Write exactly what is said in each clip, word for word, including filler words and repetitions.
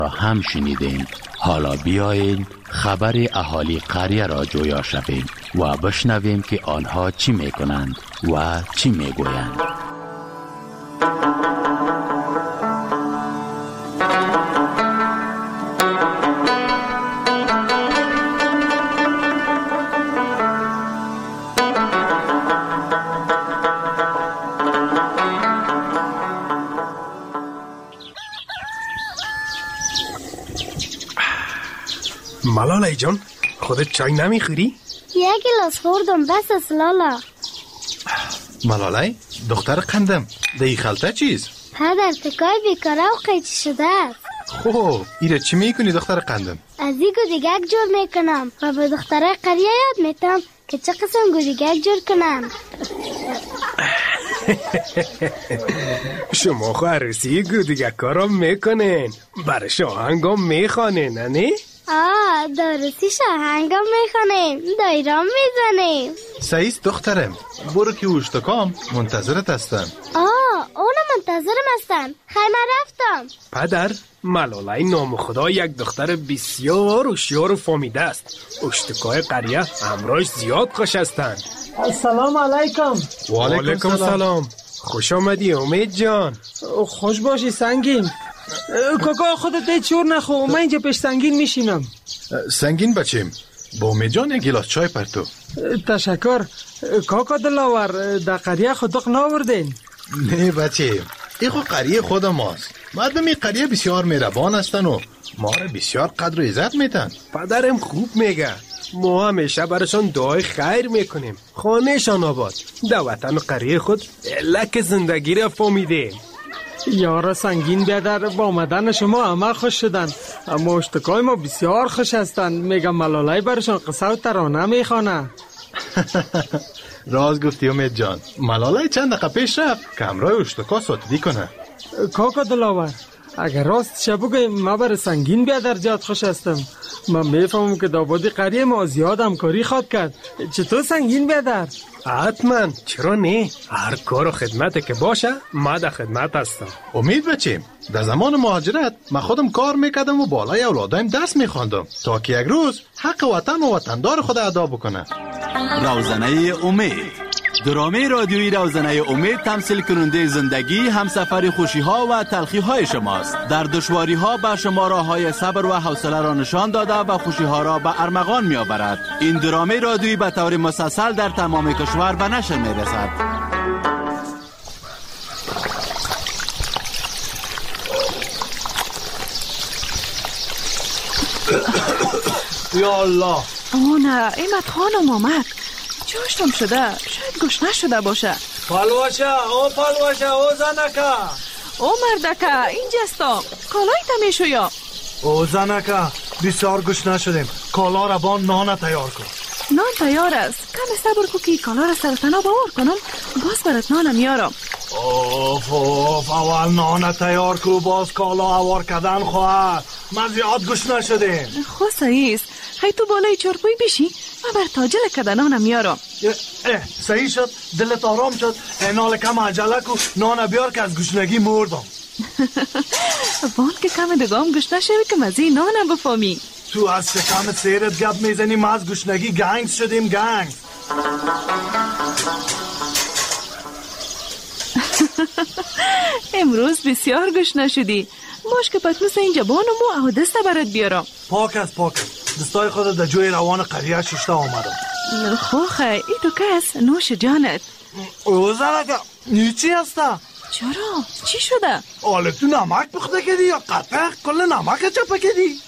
را هم شنیدین. حالا بیایید خبر اهالی قریه را جویا شویم و بشنویم که آنها چی میکنند و چی میگویند. ملالای جان، خودت چای نمیخوری؟ یک گلاس خوردم بس است لالا. ملالای دختر قندم، دی خلطه چیز؟ پدر تکای بیکاره و قیچی شده است. خوب ایره چی میکنی دختر قندم؟ از این گودیگک جور میکنم و به دختره قریه یاد میتم که چه قسم گودیگک جور کنم. شما خو عروسی گودیگک ها را میکنین، برای شاهنگام میخوانین نه؟ آه درستی شاهنگام میخوانیم، دایرام میزنیم. سعیست دخترم، برو که اوشتکام منتظرت هستن. آه اونا منتظرم هستن. خیلی رفتم. پدر، ملالای نام خدا یک دختر بسیار هوشیار و فهمیده است. اوشتکای قریه امراش زیاد خوش هستند. السلام علیکم. و علیکم سلام. خوش آمدی امید جان. خوش باشی سنگین. کاکا خودت دی چور نخو، من اینجا پیش سنگین میشینم. سنگین بچیم، با امید جان یک گلاس چای پرتو. تشکر. کاکا دلاور در قریه خودق ناوردین؟ نه بچیم، این خود قریه خود ماست. مردم این قریه بسیار مهربان هستن و ما را بسیار قدر و عزت میتن. پدرم خوب میگه، ما همیشه برشان دعای خیر میکنیم. خانهشان آباد، در وطن قریه خود لک زندگی را فهمیدیم. یارا سنگین بیادر، با آمدن شما همه خوش شدن، اما اشتکای ما بسیار خوش هستن. میگم ملالای برشان قصه و ترانه میخوانه. راز گفتی امید جان، ملالای چند دقیقه پیش رفت که همراه اشتکا ساتدی کنه. کاکا دلاور، اگر راست شب بگویم ما بر سنگین بیادر زیاد خوش هستم. من میفهمم که دابادی قریه ما زیاد همکاری خواد کرد. چطور سنگین بیادر؟ حتما، چرا نه؟ هر کار و خدمت که باشه ما در خدمت هستم. امید بچیم، در زمان مهاجرت من خودم کار میکردم و بالای اولادایم درس میخواندم تا که یک روز حق وطن و وطندار خود ادا بکنه. روزنه امید، درامه رادیویی روزنه امید تمثیل کننده زندگی، همسفر خوشی ها و تلخی های شماست. در دشواری ها به شما راه های صبر و حوصله را نشان داده و خوشی ها را به ارمغان می آورد. این درامه رادیویی به طور مسلسل در تمام کشور به نشر می رسد. یا الله. اوه نه، ایمت خانم آمد. جوشتم شده، شاید گوش نشده باشه. پلوشه، او پلوشه، او زنکه، او مردکه، اینجاستم. کالای تمیشو یا او زنکه، بسیار گوش نشدیم. کالا را با نان تیار کن. نان تیار است. کمی صبر کو که کالا را سرتنا باور کنم، باز برات نانم میارم. اوف اوف، اول نان تیار کو، باز کالا آوار کردن خواهد. من زیاد گوش نشدیم. خو صحیح است. خیلی تو بالای چارپوی بشی، من بر تاجل کده نانم میارم. اه صحیح شد، دلت آرام شد. اینال کم عجله کو، نان بیار که از گوشنگی مردم. وان که کم دگام گوش نشوی که مزی نانم بفهمی. تو از شکم سیرت گپ میزنی، ما از گوشنگی گنگز شدیم. گنگز. امروز بسیار گوش نشدی. باش که پتنوس اینجا بانم و دست برات بیارم. پاک است، پاک است. دستای خودت در جوی روان قریه ششته آمدم. خوخه ای تو کس نوش جانت. او زنکه نیچی هسته؟ چرا؟ چی شده؟ آله تو نمک بخته کدی یا قطعه کل نمک چپه کدی؟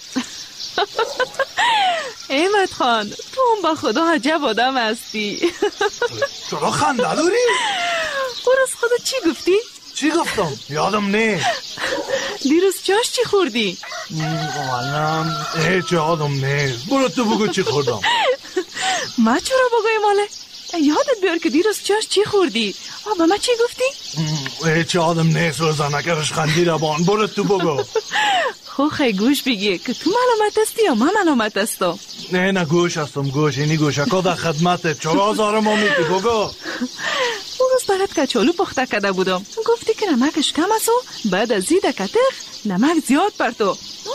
احمد خان، تو هم با خدا عجب آدم هستی. چرا خنده داری؟ اون روز خودت چی گفتی؟ چی گفتم؟ یادم نه. دیروز چاش چی خوردی؟ والم هیچ یادم نه. برو تو بگو چی خوردم. ما چرا بگویم آله؟ یادت بیار که دیروز چاش چی خوردی؟ آبا ما چی گفتی؟ هیچ یادم نه. سوزنک رشخندی را بان. برو تو بگو. خو خیلی گوش بگی که تو ملامت هستی یا من ملامت هستم؟ نه نه گوش هستم گوش. اینی گوشکا در خدمته. چرا آزار ما میتی؟ بگو. اون روز برات کچالو پخته کرده بودم، گفتی که نمکش کم است و بعد از زید کتخ نمک زیاد پرتو.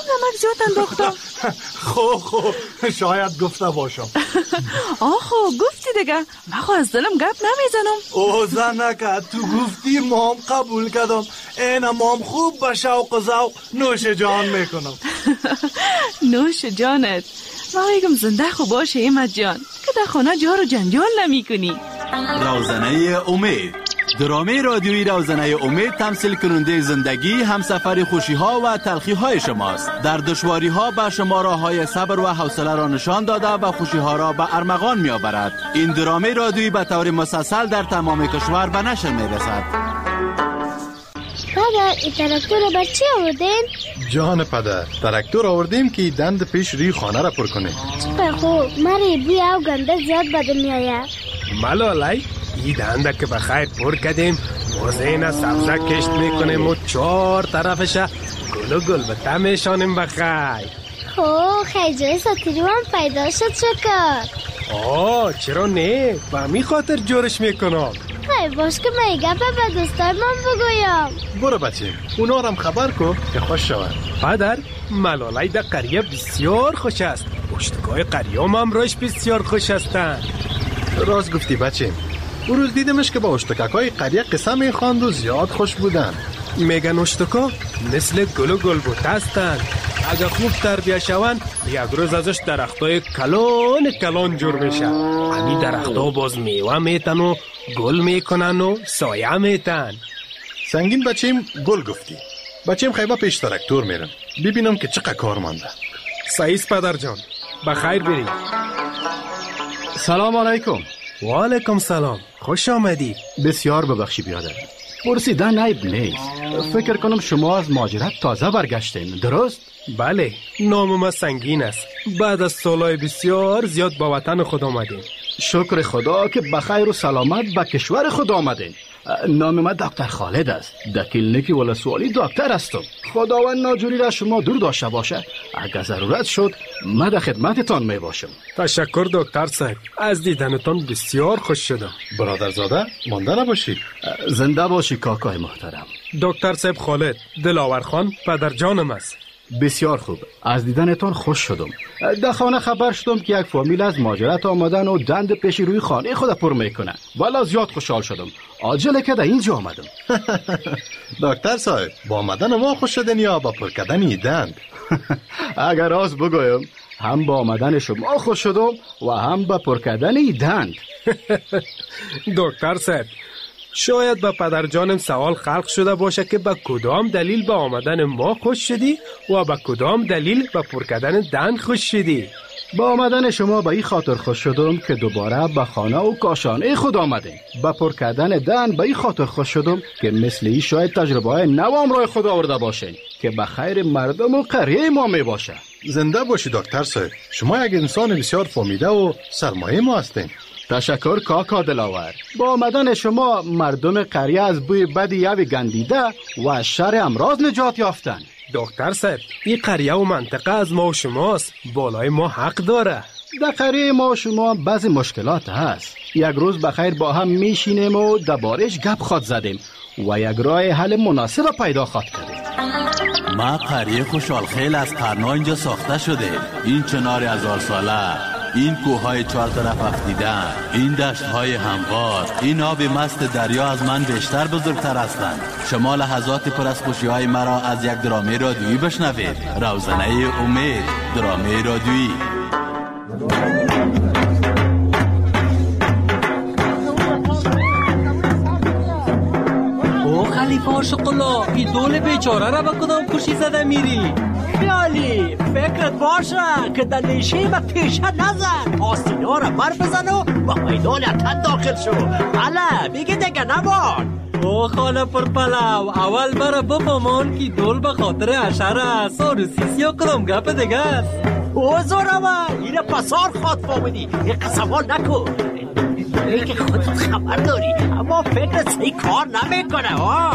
نمک زیاد انداختم. خو خو شاید گفته باشم. آخو گفتی دیگه، من خو از دلم گپ نمیزنم. او زنکه تو گفتی مام قبول کردم. این مام خوب به شوق و ذوق نوش جان میکنم. نوش جانت. ما میگم زنده خوب باشه ایمت جان که در خانه جار و جنجال نمی کنی. روزنه امید، درامه رادیویی روزنه امید تمثیل کننده زندگی، همسفر خوشی ها و تلخی های شماست. در دشواری ها به شما راه های صبر و حوصله را نشان داده و خوشی ها را به ارمغان می آورد. این درامه رادیویی به طور مسلسل در تمام کشور به نشر می رسد. پدر این تراکتور بر چی آوردین؟ جان پدر، تراکتور آوردیم که دند پیش ری خانه را پر کنه. چقدر خوب، مری بوی او گنده زیاد بدن میآید. ملالای این دنده که بخیر پر کردیم موزین سبزه کشت میکنیم و چهار طرفش گل و گل به تمیشانیم بخیر. خب خیلی جای ساتیرو هم پیدا شد شکر. آه چرا نه؟ به می خاطر جورش میکنم. خیلی باش که من گپه به دوستای من بگویم. برو بچه اونا رو هم خبر کن که خوش شود. پدر ملالای در قریه بسیار خوش است. اشتگاه قریه هم روش بسیار خوش هستند. راست گفتی بچه، او روز دیدمش که با اشتککای قریه قصه میخواند و زیاد خوش بودن. میگن اشتکا مثل گل و گل بوته هستند. اگه خوب تربیه شوند یک روز ازش درختای کلان کلان جور میشه. همین درختها باز میوه میتن و گل میکنن و سایه میتن. سنگین بچیم گل گفتی. بچیم خیبه پیش تراکتور میرم ببینم که چقدر کار مانده. سعیس پدر جان بخیر بریم. سلام علیکم. و علیکم سلام، خوش آمدی. بسیار ببخشی بیادر، پرسیدن عیب نیست. فکر کنم شما از مهاجرت تازه برگشتین، درست؟ بله، نام ما سنگین است. بعد از سالهای بسیار زیاد با وطن خود آمدیم. شکر خدا که بخیر و سلامت به کشور خود آمدین. نام من دکتر خالد است. در کلینیک ولسوالی دکتر هستم. خداوند ناجوری را شما دور داشته باشه. اگر ضرورت شد من در خدمتتان می باشم. تشکر دکتر صاحب، از دیدنتان بسیار خوش شدم. برادرزاده مانده نباشی. زنده باشی کاکای محترم. دکتر صاحب خالد، دلاور خان پدر جانم است. بسیار خوب، از دیدنتان خوش شدم. در خانه خبر شدم که یک فامیل از مهاجرت آمدن و دند پیش روی خانه خود پر میکنه. والا زیاد خوشحال شدم. عاجله که در اینجا آمدم. دکتر صاحب، با آمدن ما خوش شدن یا با پر کردن این دند؟ اگر راست بگویم هم با آمدن شما خوش شدم و هم با پر کردن این دند. دکتر صاحب، شاید با پدر جانم سوال خلق شده باشه که با کدام دلیل با آمدن ما خوش شدی و با کدام دلیل با پر کردن دند خوش شدی. با آمدن شما به این خاطر خوش شدم که دوباره به خانه و کاشانه خود آمدین. با پر کردن دند به این خاطر خوش شدم که مثل این شاید تجربه های نوام رای خود آورده باشین که به خیر مردم و قریه ما می باشه. زنده باشی دکتر صاحب، شما یک انسان بسیار فامیده و سرمایه ما هستین. تشکر کاکا دلاور. با آمدن شما مردم قریه از بوی بد یوی گندیده و از شر امراض نجات یافتن. دکتر صاحب، این قریه و منطقه از ما و شماست. بالای ما حق داره. در قریه ما و شما بعضی مشکلات هست. یک روز بخیر با هم میشینیم و دربارش گپ خود زدیم و یک راه حل مناسب پیدا خود کردیم. ما قریه خوشحال خیل از قرنا اینجا ساخته شده. این چنار هزار ساله، این کوههای چهار طرف افتیدن، این دشتهای هموار، این آب مست دریا از من بیشتر بزرگتر هستند. شما لحظات پر از خوشی‌های مرا از یک درامه رادیویی بشنوید. روزنه امید، درامه رادیویی. او خلیفه شقلا، این دول بیچاره را به کدام کشی زده میری؟ خیالی فکرت باشه که در نیشه و پیشه نزن، آسینا را بر بزن و با میدان اتن داخل شو. حالا بگی دیگه نبان. او خاله پر پلو، اول برا بفهمان که دول به خاطر عشر است و سیسی و کدام گپ دیگه است. او زورمه اینه پسار خواد فامدی، یه قسمال نکن. ای که خودت خبر داری اما فکرت سی کار نمیکنه. ها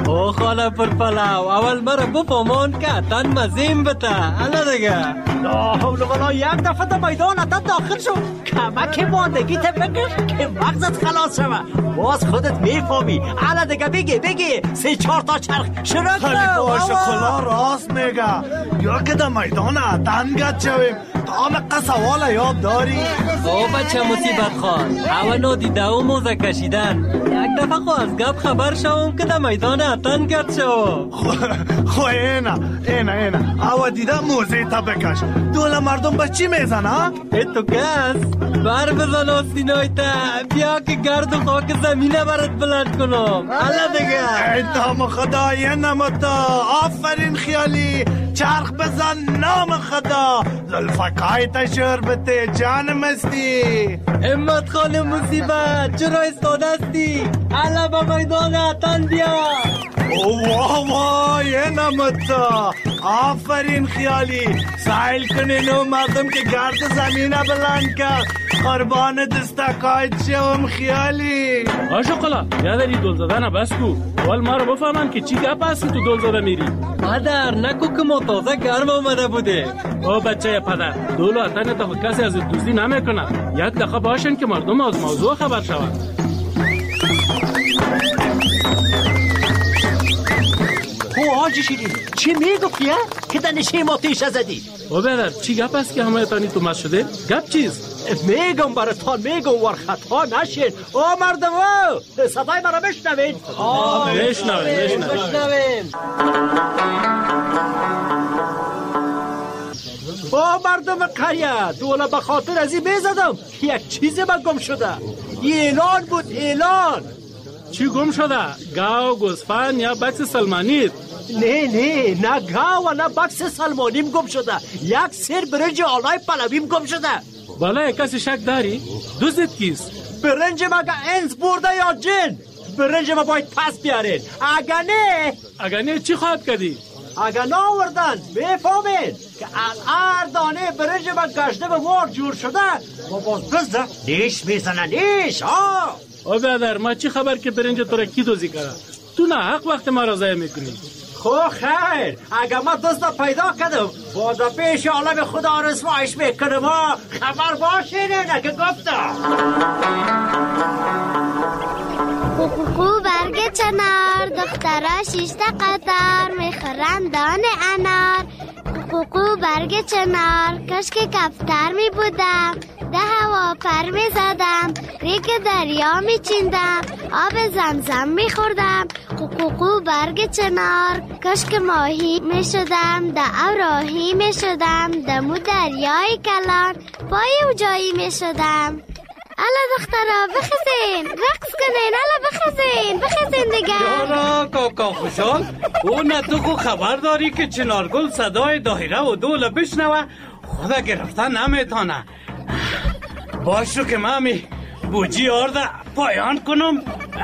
او خاله پر پلو اول مرا بفهمان که تن مزیم بته الا دیگه لا حول ولا یک دفعه در میدان تا داخل شو کمک ماندگی ته بکش که مغزت خلاص شوه باز خودت میفهمی الا دیگه بگی بگی سه چهار تا چرخ شروع کن خلیفه شکلا راست میگه یا که در میدان اتن گد شویم تا سوال یاد داری او بچه مصیبت خان اولو دیده و موزه کشیدن یک دفعه خو از گپ خبر شوم که در میدان اتن گرد شو خو اینا اینا اینا او دیده موزه تا بکش دول مردم به چی میزنه؟ ای تو کس بر بزن آستینای تا بیا که گرد و خاک زمینه برات بلند کنم حالا دیگه ای نام خدا یه نمتا آفرین خیالی چرخ بزن نام خدا زلفکای تشور بته جان مستی امت خان مصیبت چرا استاده استی حالا با میدان اتن بیا واه واه یه نمتا آفرین خیالی سایل کنین و مردم که گرد زمینه بلند کرد قربان دستکایت شوم خیالی آشقلا یادری دول زدن بس کو اول ما رو بفهمن که چی گپ هستی تو دول زده میری پدر نکو که ما تازه گرم آمده بوده او بچه پدر دولو اتن تا کسی از دوستی نمیکنه یک دقیقه باشن که مردم از موضوع خبر شوند او حاجی شیرین چی میگفتی که در نشه ما تیش زدی او بیادر چی گپ است که همه تانی تو مست شده گپ چیست میگم براتان میگم ور خطا نشین او مردم او صدای مرا بشنوین بشنوین بشنوین او مردم قریه دولا به خاطر ازی میزدم یک چیزی من گم شده اعلان بود اعلان چی گم شده؟ گاو، گوسفند یا بکس سلمانیت؟ نه نه نه گاو و نه بکس سلمانیم گم شده یک سر برنج آلای پلویم گم شده بالا کسی شک داری؟ دوستت کیست؟ برنج مگه انس برده یا جن؟ برنج ما باید پس بیارین اگه نه اگه نه چی خواهد کردی؟ اگه نه آوردن بفهمین که هر دانه برنج ما گشته به مار جور شده ما باز بزده نیش میزنه نیش ها او بیادر ما چی خبر که برنج تو را کی دوزی کرده تو نه حق وقت ما را ضایع میکنی خو خیر اگه ما دست پیدا کردم باز پیش عالم خدا رسوایش میکنم ها خبر باشه نه که گفتم خوب برگ چنار دخترا شیشته قطر میخورن دان انار خوب برگ چنار کاش که کفتر می بودم ده هوا پر می زدم ریگ دریا می چیندم آب زمزم می خوردم خوب برگ چنار کاش که ماهی می شدم ده اوراهی می شدم دمو دریای کلان پای او جایی می شدم الا دخترا بخزین رقص کنین الا بخزین بخزین دیگه یارا کاکا خوشحال او نه تو خو خبر داری که چنارگل صدای دایره و دول بشنوه خدا گرفتن نمیتانه باشو که مامی بوجی آرده پایان کنم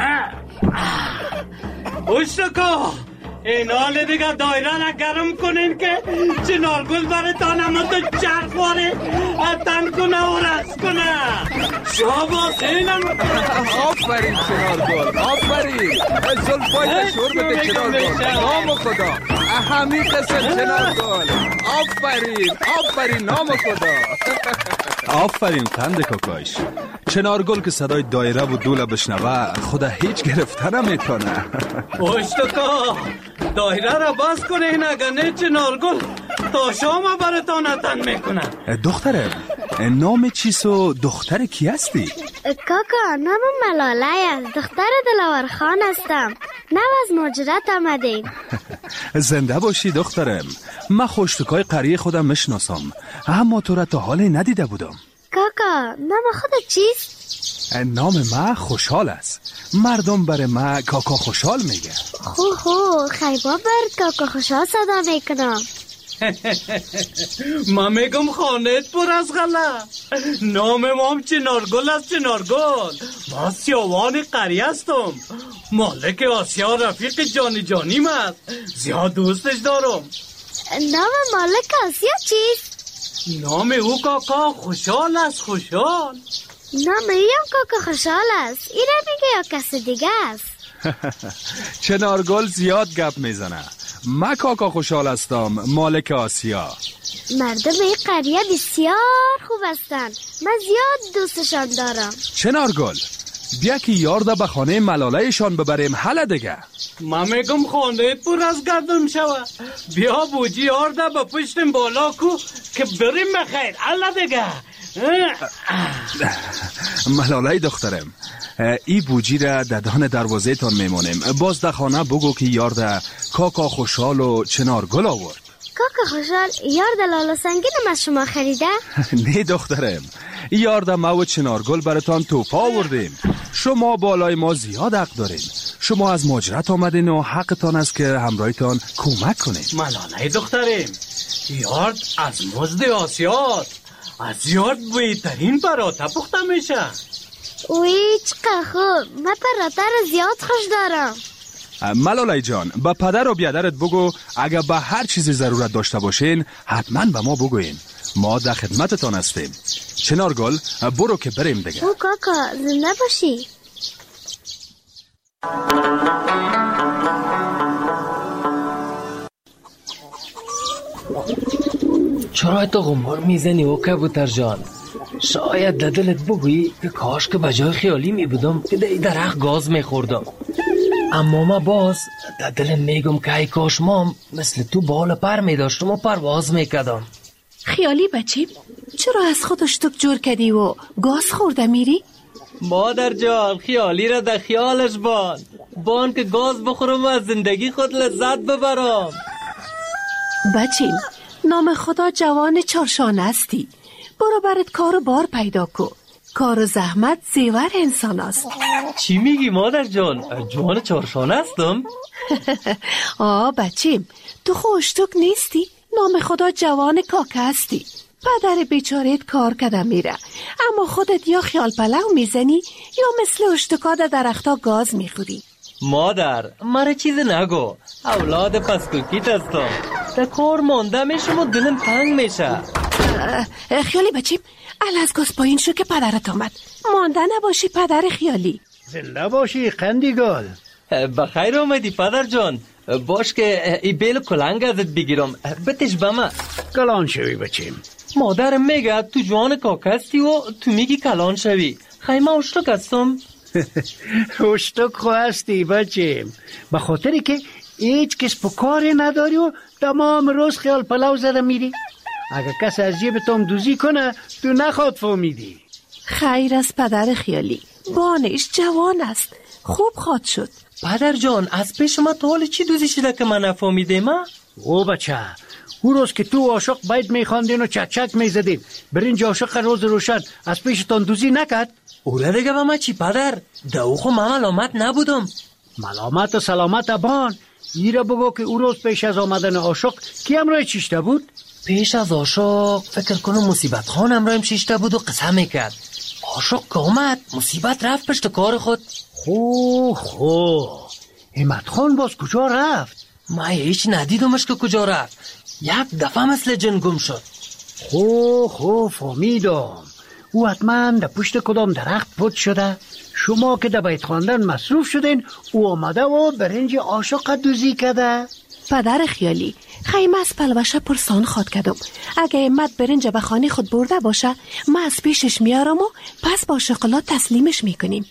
اوشتکا این حال دیگه دایره نگرم کنین که چنارگل بره تا نمت چرخ واره اتن کنه و رس کنه شاباس اینم آفرین چنارگل آفرین زلفای شور بده چنارگل نام خدا همین قسم چنارگل آفرین آفرین نام خدا آفرین قند کاکایش چنارگل که صدای دایره و دوله بشنوه خدا هیچ گرفته نمیتونه اوشتکا دایره را باز کنه این اگر نه چنارگل تا شام براتان اتن میکنه دختره نام چیست و دختر کی هستی؟ کاکا نام ملاله است دختر دلاور خان هستم نو از ماجرت آمدیم زنده باشی دخترم من خوشتکای قریه خودم مشناسم اما تو را تا حال ندیده بودم کاکا نام خودت چیست؟ نام من خوشحال است مردم بر من کاکا خوشحال میگه خو خو خیبا بر کاکا خوشحال صدا میکنم ما میگم خانت پر از غلا نام مام چنارگل است چنارگل ما سیاوان قریه هستم مالک آسیا رفیق جانی جانیم است زیاد دوستش دارم نام مالک آسیا چیست؟ نام او کاکا خوشحال است خوشحال نام ایم کاکا خوشحال است ایره میگه یا کس دیگه است چنارگل زیاد گپ میزنه. من کاکا خوشحال هستم، مالک آسیا. مردم این قریه بسیار خوب هستند. من زیاد دوستشان دارم. چنارگل بیا که یارده به خانه ملالهشان ببریم. حالا دیگه من میگم خانه پر از گردم شوه. بیا بوجی یارده به پشتم بالا کو که بریم بخیر. حالا دیگه ملاله دخترم، ای بوجی را ددان دروازه تان میمونیم. باز در خانه بگو که یارده کاکا خوشحال و چنارگل آورد. کاکا خوشحال یارده لالا سنگینم از شما خریده؟ نه دخترم، یارده ما و چنارگل براتان توپا آوردیم. شما بالای ما زیاد حق داریم. شما از مهاجرت آمدین و حقتان است که همراهتان کمک کنیم. ملاله دخترم، یارد از مزد آسیاد، از یارد بهترین پراته پخته میشه. اوی چقدر خوب. من پراته رو زیاد خوش دارم. ملالای جان، با پدر و بیادرت بگو اگر به هر چیزی ضرورت داشته باشین حتما به ما بگوین. ما در خدمتتان هستیم. چنارگل برو که بریم دیگه. او کاکا زنده باشی. چرا تو غمار میزنی او کبوتر جان؟ شاید در دلت بگویی که کاش که بجای خیالی میبودم که در درخت گاز میخوردم. اما ما باز در دلم میگم که ای کاش مام مثل تو بال پر میداشتم و پرواز میکردم. خیالی بچیم، چرا از خودش تو جور کردی و گاز خورده میری؟ مادر جان خیالی را در خیالش بان بان که گاز بخورم و از زندگی خود لذت ببرم. بچیم، نام خدا جوان چارشان هستی. برو برات کار و بار پیدا کو. کار و زحمت زیور انسان است. چی میگی مادر جان؟ جوان چارشان هستم؟ آه بچیم، تو خوشتوک نیستی؟ نام خدا جوان کاکه هستی. پدر بیچارت کار کده میره، اما خودت یا خیال پلو میزنی یا مثل اشتکا در درختا گاز میخوری. مادر مرا چیز نگو، اولاد پسکوکیت هستم. در کار مانده میشم و دلم تنگ میشه. خیالی بچیم، ال از گاز پایین شو که پدرت آمد. مانده نباشی پدر خیالی. زنده باشی قندیگال. بخیر آمدی پدر جان. باش که ای بیل کلنگ ازت بگیرم بتش بما. کلان شوی بچیم. مادرم میگه تو جوان کاکه هستی و تو میگی کلان شوی. خیمه اشتک هستم. اشتک خو هستی بچیم، به خاطری که هیچ کس پکاری نداری و تمام روز خیال پلو زده میری. اگه کس از جیبتم دوزی کنه تو نخواد فهمیدی. خیر از پدر خیالی، بانش جوان است، خوب خواد شد. پدر جان از پیش ما تا حال چی دوزی شده که من نفهمیدم؟ او بچه، او روز که تو عاشق باید میخواندین و چک چک میزدین، برنج عاشق روز روشن از پیشتان دوزی نکرد؟ اوله دیگه با ما چی پدر؟ دو خو من ملامت نبودم. ملامت و سلامت بان. ایره بگو که او روز پیش از آمدن عاشق کی امرای چیشته بود؟ پیش از عاشق فکر کنم مصیبت خان امرایم چیشته بود و قسم میکرد. عاشق که اومد مصیبت رفت پشت کار خود. خو خو همت خان باز کجا رفت؟ ما هیچ ندیدمش که کجا رفت. یک دفعه مثل جن گم شد. خو خو فهمیدم. او حتما در پشت کدام درخت پد شده. شما که در بیت خواندن مصروف شدین، او آمده و برنج عاشق دوزی کرده. پدر خیالی، خیمه از پلوشه پرسان خواد کردم. اگه امت برنج به خانه خود برده باشه ما از پیشش میارم و پس با شکلات تسلیمش میکنیم.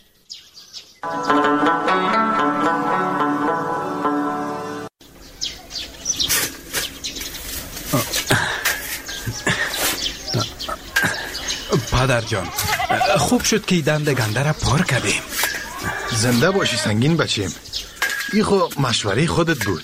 پدر جان خوب شد که دند گنده را پر کردیم. زنده باشی سنگین بچیم. ای خو مشوره خودت بود.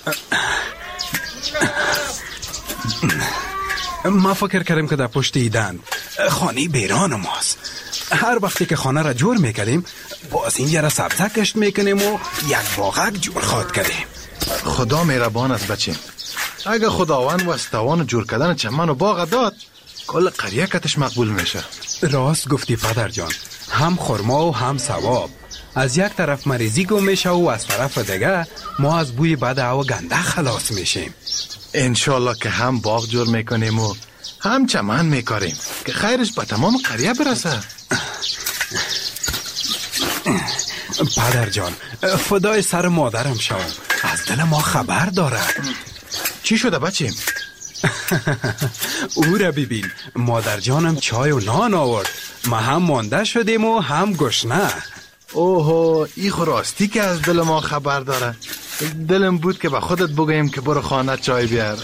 ما فکر کردیم که در پشت ایدن خانه بیران ماست. هر وقتی که خانه را جور میکنیم باز این یرا سبزه کشت میکنیم و یک باغک جور خواد کردیم. خدا مهربان است بچیم. اگه خداوند و استوان جور کردن چمن و باغ داد کل قریه کتش مقبول میشه. راست گفتی پدر جان، هم خرما و هم ثواب. از یک طرف مریضی گم میشه و از طرف دیگه ما از بوی بد و گنده خلاص میشیم. انشالله که هم باغ جور میکنیم و هم چمن میکاریم که خیرش به تمام قریه برسه. پدر جان، فدای سر مادرم شوم، از دل ما خبر داره. چی شده بچیم؟ او را ببین، مادر جانم چای و نان آورد، ما هم مانده شدیم و هم گشنه. اوهو، ای خو راستی که از دل ما خبر داره. دلم بود که به خودت بگویم که برو خانه چای بیار.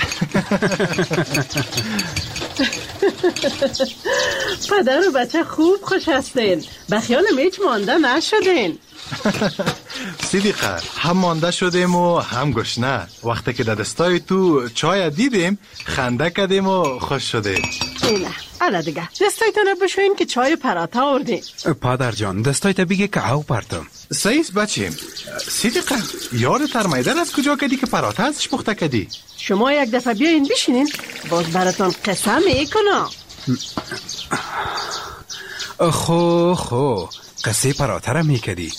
پدر و بچه خوب خوش هستین، به خیالم هیچ مانده نشدین. صدیقه، هم مانده شدیم و هم گشنه. وقتی که در دستای تو چای دیدیم خنده کردیم و خوش شدیم. اینه حالا دیگه دستایتون رو بشوین که چای پراتا آوردیم. پدر جان، دستایت بگه که او پرتم. سیس بچیم. صدیقه، یاد ترمیدن از کجا کردی که پراتا ازش پخته کردی؟ شما یک دفعه بیاین بشینین، باز براتون قصه میکنم. خو خو قصه پراتا را میکردی؟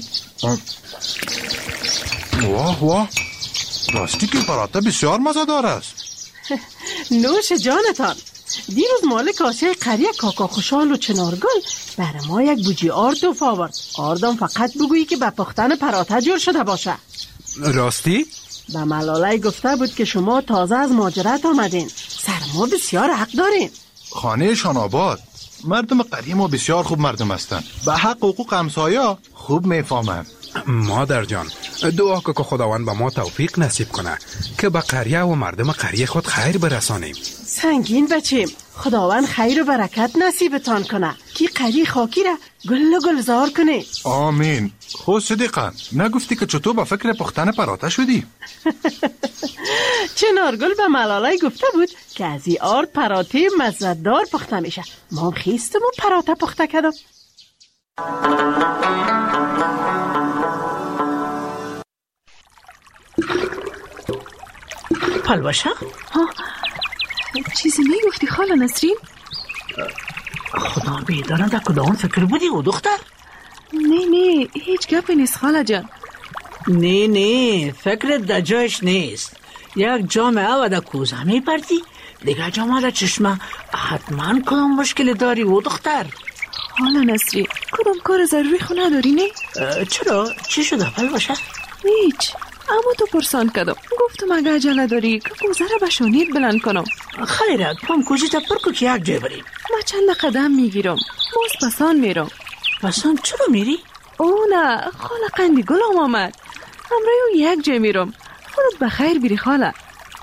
واه واه، راستی که پراتا بسیار مزه‌دار است. نوش جانتان. دیروز مالک آسیای قریه کاکا خوشحال و چنارگل برای ما یک بوجی آرد توف آورد. آردم فقط بگویی که به پختن پراتا جور شده باشه. راستی؟ به ملاله گفته بود که شما تازه از مهاجرت آمدین، سرما بسیار حق دارین. خانه شان آباد، مردم قریه ما بسیار خوب مردم هستند، به حق حقوق همسایه خوب میفهمن. مادر جان، دعا که خداوند به ما توفیق نصیب کنه که به قریه و مردم قریه خود خیر برسانیم. سنگین بچیم، خداوند خیر و برکت نصیبتان کنه که قریه خاکی را گل و گلزار کنه. آمین. خود صدیقه، نگفتی که چطور به فکر پختن پراتا شدی؟ چنارگل به ملاله گفته بود که از این آرد پراته مزه‌دار پخته میشه. ما هم خیستم و پراتا پخته کردم. پلوشه؟ ها، چیزی میگفتی خاله نسرین؟ خدا بیدانه در کدام فکر بودی او دختر؟ نه نه، هیچ گپی نیست خاله جان. نه نه، فکرت در جایش نیست. یک جامعه و در کوزه میپردی، دیگه جامعه در چشمه. حتما کدام مشکل داری او دختر؟ خاله نسرین، کدام کار ضروری خو نداری نه؟ چرا؟ چی شده پلوشه؟ هیچ، اما تو پرسان کردم، گفتم اگه عجله داری که کوزه را به شانیت بلند کنم. خیره، تو هم کوزه تا پر کو که یک جای بریم. ما چند قدم میگیرم، باز پسان میرم. پسان چرا میری؟ او نه، خاله قندی گلم آمد، همراه او یک جای میرم. خودت بخیر بیری خاله.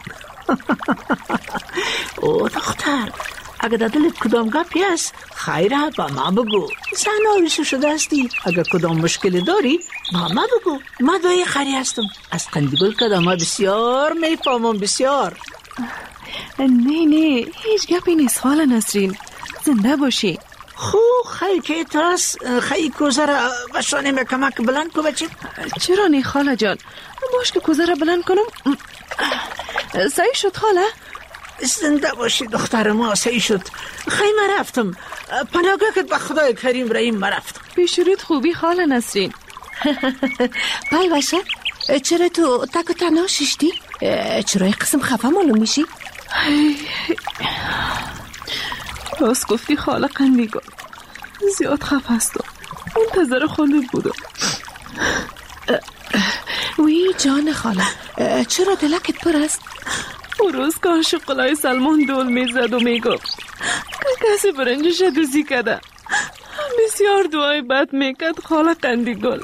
او دختر، اگه در دلت کدام گپی است خیره با ما بگو. زن آویسو شده هستی، اگه کدام مشکل داری با ما بگو. ما دوی خری هستم، از قندگل کدام ما بسیار میفهمم بسیار. نه نه، هیچ گپی نیست خاله نسرین، زنده باشی. خو خیلی که تراس خیلی کوزه را بشانه مکمک بلند کو بچه. چرا نی خاله جان، باش که کوزه را بلند کنم. سعی شد خاله؟ زنده باشی دختر ما، سعی شد. خیلی رفتم، پناهگاه که به خدای کریم رحیم رفتم. بیشورید خوبی خاله نسرین. بای باشه، چرا تو تک و تنها ششتی؟ چرا یک قسم خفه معلوم میشی؟ راست گفتی خاله قندیگل، زیاد خفه هستم، منتظر خودت بودم. وی جان خاله، چرا دلکت پر است؟ او روز که عاشق قلای سلمان دول میزد و میگفت که کسی برنجش دوزی کده، بسیار دعای بد میکد خاله قندیگل.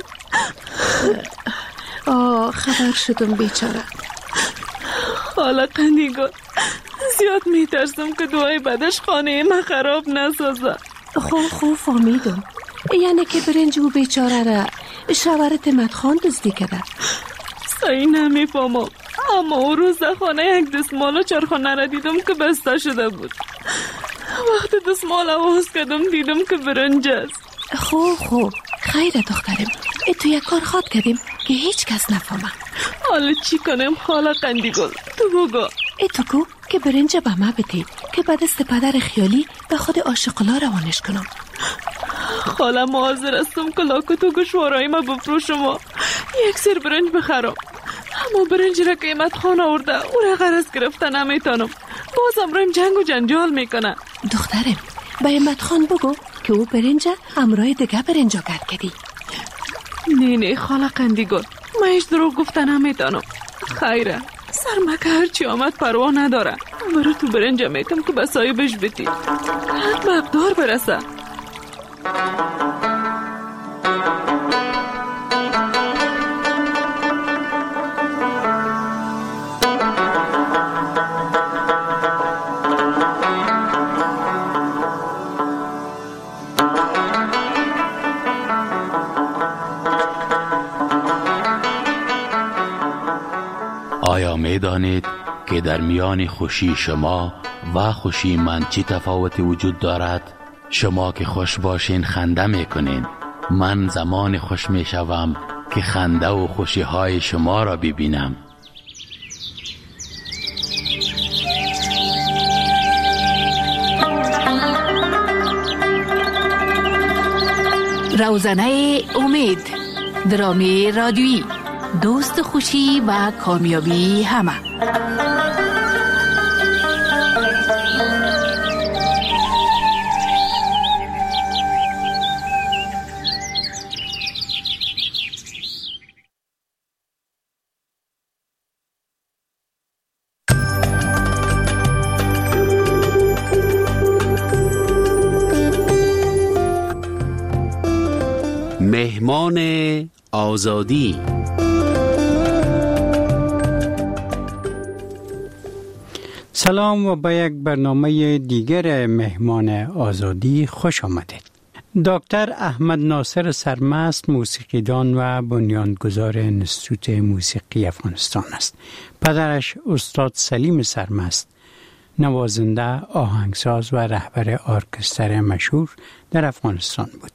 آه خبر شدم بیچاره. خاله قندیگل، زیاد میترسم که دعای بدش خانه ما خراب نسازه. خوب خوب فهمیدم، یعنی که برنج او بیچاره را شوهرت مدخان دزدی کرده. صحیح نمیفهمم، اما او روز در خانه یک دستمال و چرخانه را دیدم که بسته شده بود. وقتی دستمال آواز کردم دیدم که برنج است. خوب خوب، خیره دخترم، تو یک کار خواد کردیم که هیچ کس نفهمه. حالا چی کنم خاله قندیگل؟ تو بگو. تو گو که برنج به ما بدی که به دست پدر خیالی به خود عاشقلا روانش کنم. خاله ما حاضر هستم که لاکت و گوشوارای ما بفروشم و یک سر برنج بخرم، اما برنج را قیمت خان آورده او را غرض گرفته نمیتونم. باز امرایم جنگ و جنجال میکنه. دخترم به امت خان بگو که او برنج امرای دیگه برنجا گرد کردی. نه نه خاله قندیگل، من هیچ دروغ گفتن نمیتونم. خیره سرمکه هرچی آمد پروا نداره. برو تو برنج میتم که به صاحبش بیتی، حد به ابدار برسه. آیا می دانید که در میان خوشی شما و خوشی من چی تفاوتی وجود دارد؟ شما که خوش باشین خنده می کنین. من زمان خوش می شوم که خنده و خوشی های شما را ببینم. روزنه امید، درامی رادیویی، دوست خوشی و کامیابی همه. مهمان آزادی. سلام و به یک برنامه دیگر مهمان آزادی خوش آمدید. دکتر احمد ناصر سرمست موسیقیدان و بنیانگذار انستیتوت موسیقی افغانستان است. پدرش استاد سلیم سرمست نوازنده، آهنگساز و رهبر ارکستر مشهور در افغانستان بود.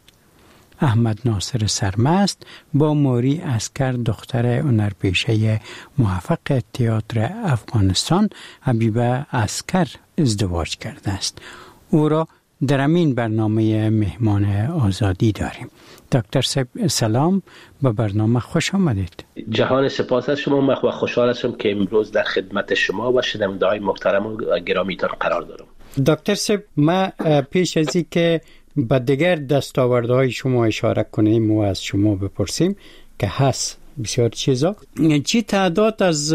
احمد ناصر سرمست با موری اسکر دختر هنرپیشه موفق تئاتر افغانستان حبیبه اسکر ازدواج کرده است. او را در این برنامه مهمان آزادی داریم. دکتر سلام، به برنامه خوش آمدید. جهان سپاس از شما. من خوشحال هستم که امروز در خدمت شما و شنونده‌های محترم و گرامیتان قرار دارم. دکتر صاحب، ما پیش از این که به دیگر دستاوردهای شما اشاره کنیم و از شما بپرسیم که هست بسیار چیزا، چی تعداد از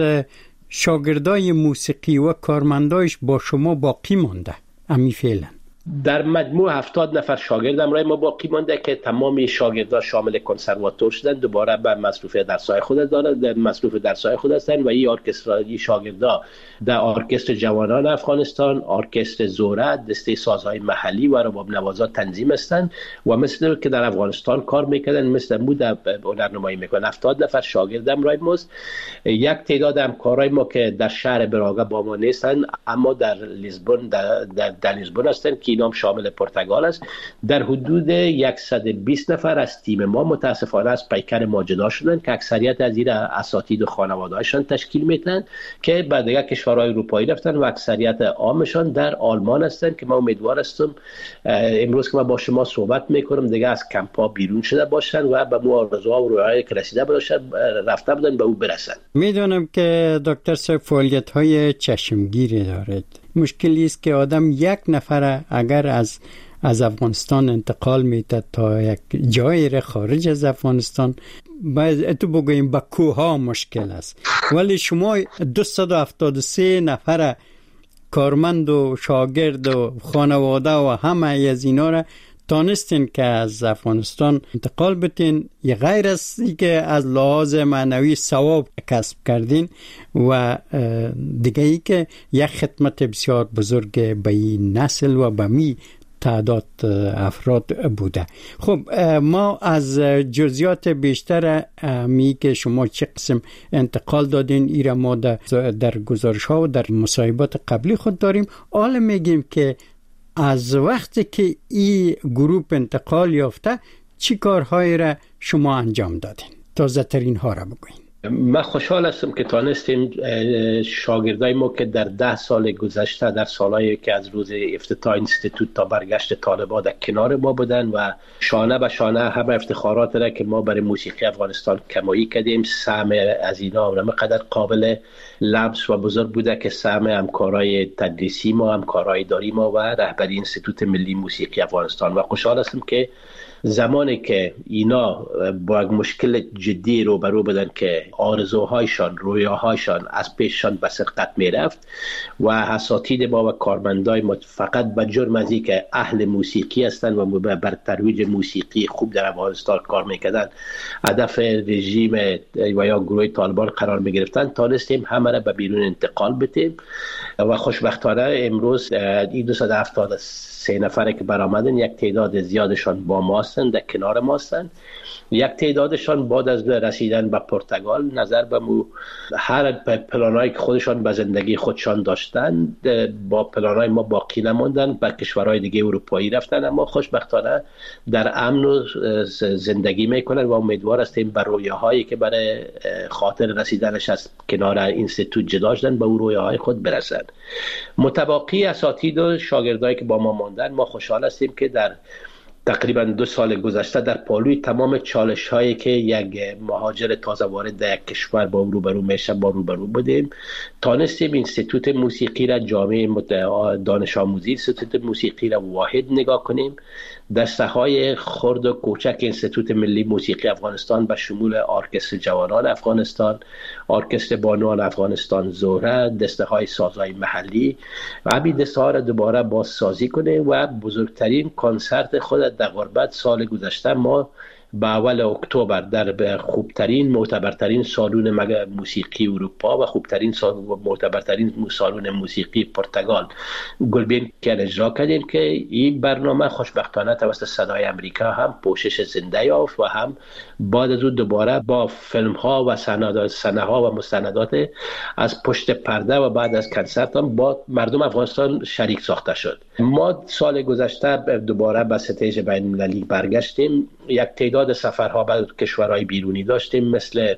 شاگردای موسیقی و کارمندایش با شما باقی مانده امی فعلا؟ در مجموع هفتاد نفر شاگرد همراه ما باقی مانده که تمام شاگردان شامل کنسرواتور شدن، دوباره به مصروف درس‌های خود دارند، در مصروف درس‌های خود هستند و این ارکسترای شاگردا در ارکستر جوانان افغانستان، ارکستر زوره، دسته سازهای محلی و رباب نوازا تنظیم هستند و مثل که در افغانستان کار میکردن مثل مو در هنرنمایی میکنن. هفتاد نفر شاگرد همراه ماست. یک تعداد همکارای ما که در شهر براگا با ما نیستن اما در لیسبون در, در, در لیسبون هستند که اینام شامل پرتغال است. در حدود صد و بیست نفر از تیم ما متاسفانه از پیکر ما جدا شدن که اکثریت از این اساتید و خانواده‌هاشان تشکیل میدن که به دیگر کشورهای اروپایی رفتن و اکثریت عامشان در آلمان هستند که من امیدوار هستم امروز که من با شما صحبت میکنم دیگه از کمپ‌ها بیرون شده باشن و به آرزوها و رویاهایی که رسیده باشن رفته بودن به او برسن. میدونم که دکتر صاحب فعالیت‌های چشمگیری دارید. مشکلی است که آدم یک نفر اگر از از افغانستان انتقال میده تا یک جای خارج از افغانستان، باید تو بگوییم با کوها مشکل است، ولی شما دویست و هفتاد و سه نفر کارمند و شاگرد و خانواده و همه از اینا را تانستین که از افغانستان انتقال بتین، یه غیر از که از لحاظ معنوی ثواب کسب کردین و دیگه ای که یک خدمت بسیار بزرگ به این نسل و به می تعداد افراد بوده. خب ما از جزئیات بیشتر می که شما چه قسم انتقال دادین ایرا ما در گزارش ها و در مصاحبات قبلی خود داریم. حالا میگیم که از وقتی که این گروه انتقال یافته چی کارهایی را شما انجام دادین؟ تازه ترین ها را بگوین. من خوشحال هستم که تانستیم شاگردای ما که در ده سال گذشته در سالهایی که از روز افتتاح انستیتوت تا برگشت طالبان در کنار ما بودن و شانه به شانه همه افتخارات را که ما برای موسیقی افغانستان کمایی کردیم، سهم از اینا همه قدر قابل لمس و بزرگ بوده که سهم همکارای تدریسی ما، همکارای اداری ما و رهبری انستیتوت ملی موسیقی افغانستان. و خوشحال هستم که زمانی که اینا با یک مشکل جدی روبرو بدن که آرزوهایشان، رویاهایشان از پیششان به سرقت میرفت و اساتید ما و کارمندای ما فقط به جرم از اینکه اهل موسیقی هستند و بر ترویج موسیقی خوب در افغانستان کار میکردن هدف رژیم و یا گروه طالبان قرار میگرفتن، تانستیم همه را به بیرون انتقال بدیم و خوشبختانه امروز این دویست و هفتاد و سه نفره که برآمدن یک تعداد زیادشان با ما هستند، در کنار ما هستند. یک تعدادشان بعد از رسیدن به پرتغال نظر به مو هر پلانایی که خودشان به زندگی خودشان داشتن با پلانای ما باقی نموندن، به کشورهای دیگه اروپایی رفتن، اما خوشبختانه در امن و زندگی میکنن و امیدوار هستیم بر رویاهایی که برای خاطر رسیدنش از کنار اینستیتوت جدا شدن به اون رویاهای خود برسند. متباقی اساتید و شاگردایی که با ما ماندن، ما خوشحال هستیم که در تقریبا دو سال گذشته در پالوی تمام چالش هایی که یک مهاجر تازه وارد در یک کشور با روبرو میشه با روبرو بودیم، تانستیم اینستیتوت موسیقی را جامعه دانش آموزی اینستیتوت موسیقی را واحد نگاه کنیم. دسته های خرد و کوچک اینستیتوت ملی موسیقی افغانستان به شمول ارکستر جوانان افغانستان، ارکستر بانوان افغانستان زهره، دسته های سازهای محلی و همین دسته ها را دوباره بازسازی کنیم و بزرگترین کنسرت خود در غربت سال گذشته ما به اول اکتبر در خوبترین معتبرترین سالن موسیقی اروپا و خوبترین معتبرترین سالن موسیقی پرتغال گلبین کن اجرا کردیم که این برنامه خوشبختانه توسط صدای امریکا هم پوشش زنده یافت و هم بعد از اون دوباره با فیلم ها و صحنه ها و مستندات از پشت پرده و بعد از کنسرت هم با مردم افغانستان شریک ساخته شد. ما سال گذشته دوباره به ستیج بین المللی برگشتیم، یک تعداد سفرها به کشورهای بیرونی داشتیم مثل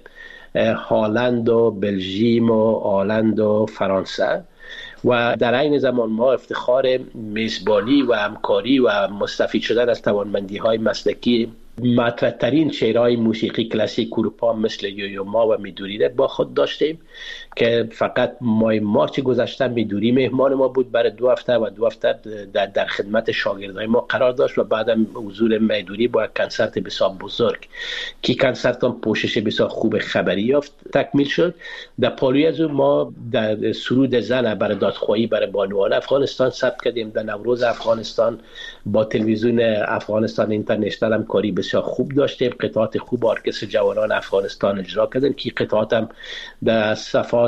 هالند و بلژیم و آلند و فرانسه و در این زمان ما افتخار میزبانی و همکاری و مستفید شدن از توانمندی های مسلکی مطرح‌ترین شعرهای موسیقی کلاسیک اروپا مثل یویوما و میدوری با خود داشتیم که فقط ماه مارچ گذشته میدوری مهمان ما بود برای دو هفته و دو هفته در, در خدمت شاگردای ما قرار داشت و بعدم حضور میدوری با کنسرت بسیار بزرگ که کنسرت هم پوشش بسیار خوب خبری یافت تکمیل شد. در پالوی از ما در سرود زن برای دادخواهی برای بانوان افغانستان ثبت کردیم. در نوروز افغانستان با تلویزیون افغانستان اینترنشنال هم کاری بسیار خوب داشتیم، قطعات خوب ارکستر جوانان افغانستان اجرا کردن که قطعات هم در صفحات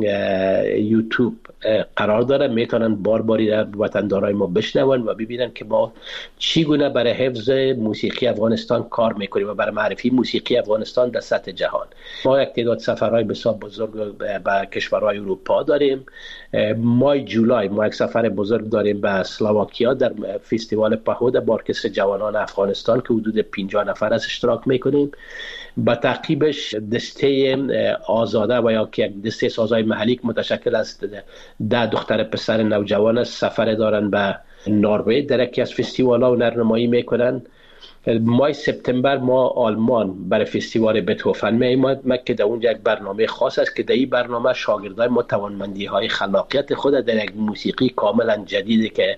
یوتیوب قرار داره، میتونن بار باری وطندارای ما بشنون و ببینن که ما چگونه برای حفظ موسیقی افغانستان کار میکنیم و برای معرفی موسیقی افغانستان در سطح جهان. ما یک تعداد سفرهای بسیار بزرگ به کشورهای اروپا داریم. ماه جولای ما یک سفر بزرگ داریم به اسلواکیا در فستیوال پهود با ارکستر جوانان افغانستان که حدود پنجاه نفر از اشتراک میکنیم. با تعقیبش دسته آزاده و یا که یک دسته سازهای محلی که متشکل از ده دختر پسر نوجوان سفر دارن به نروژ در یکی از فستیوال‌ها و نرنمایی میکنن. ماه سپتامبر ما آلمان برای فستیوال بتهوفن می‌آییم که در اونجا یک برنامه خاص است که در این برنامه شاگردای ما توانمندی‌های خلاقیت خود در یک موسیقی کاملا جدیدی که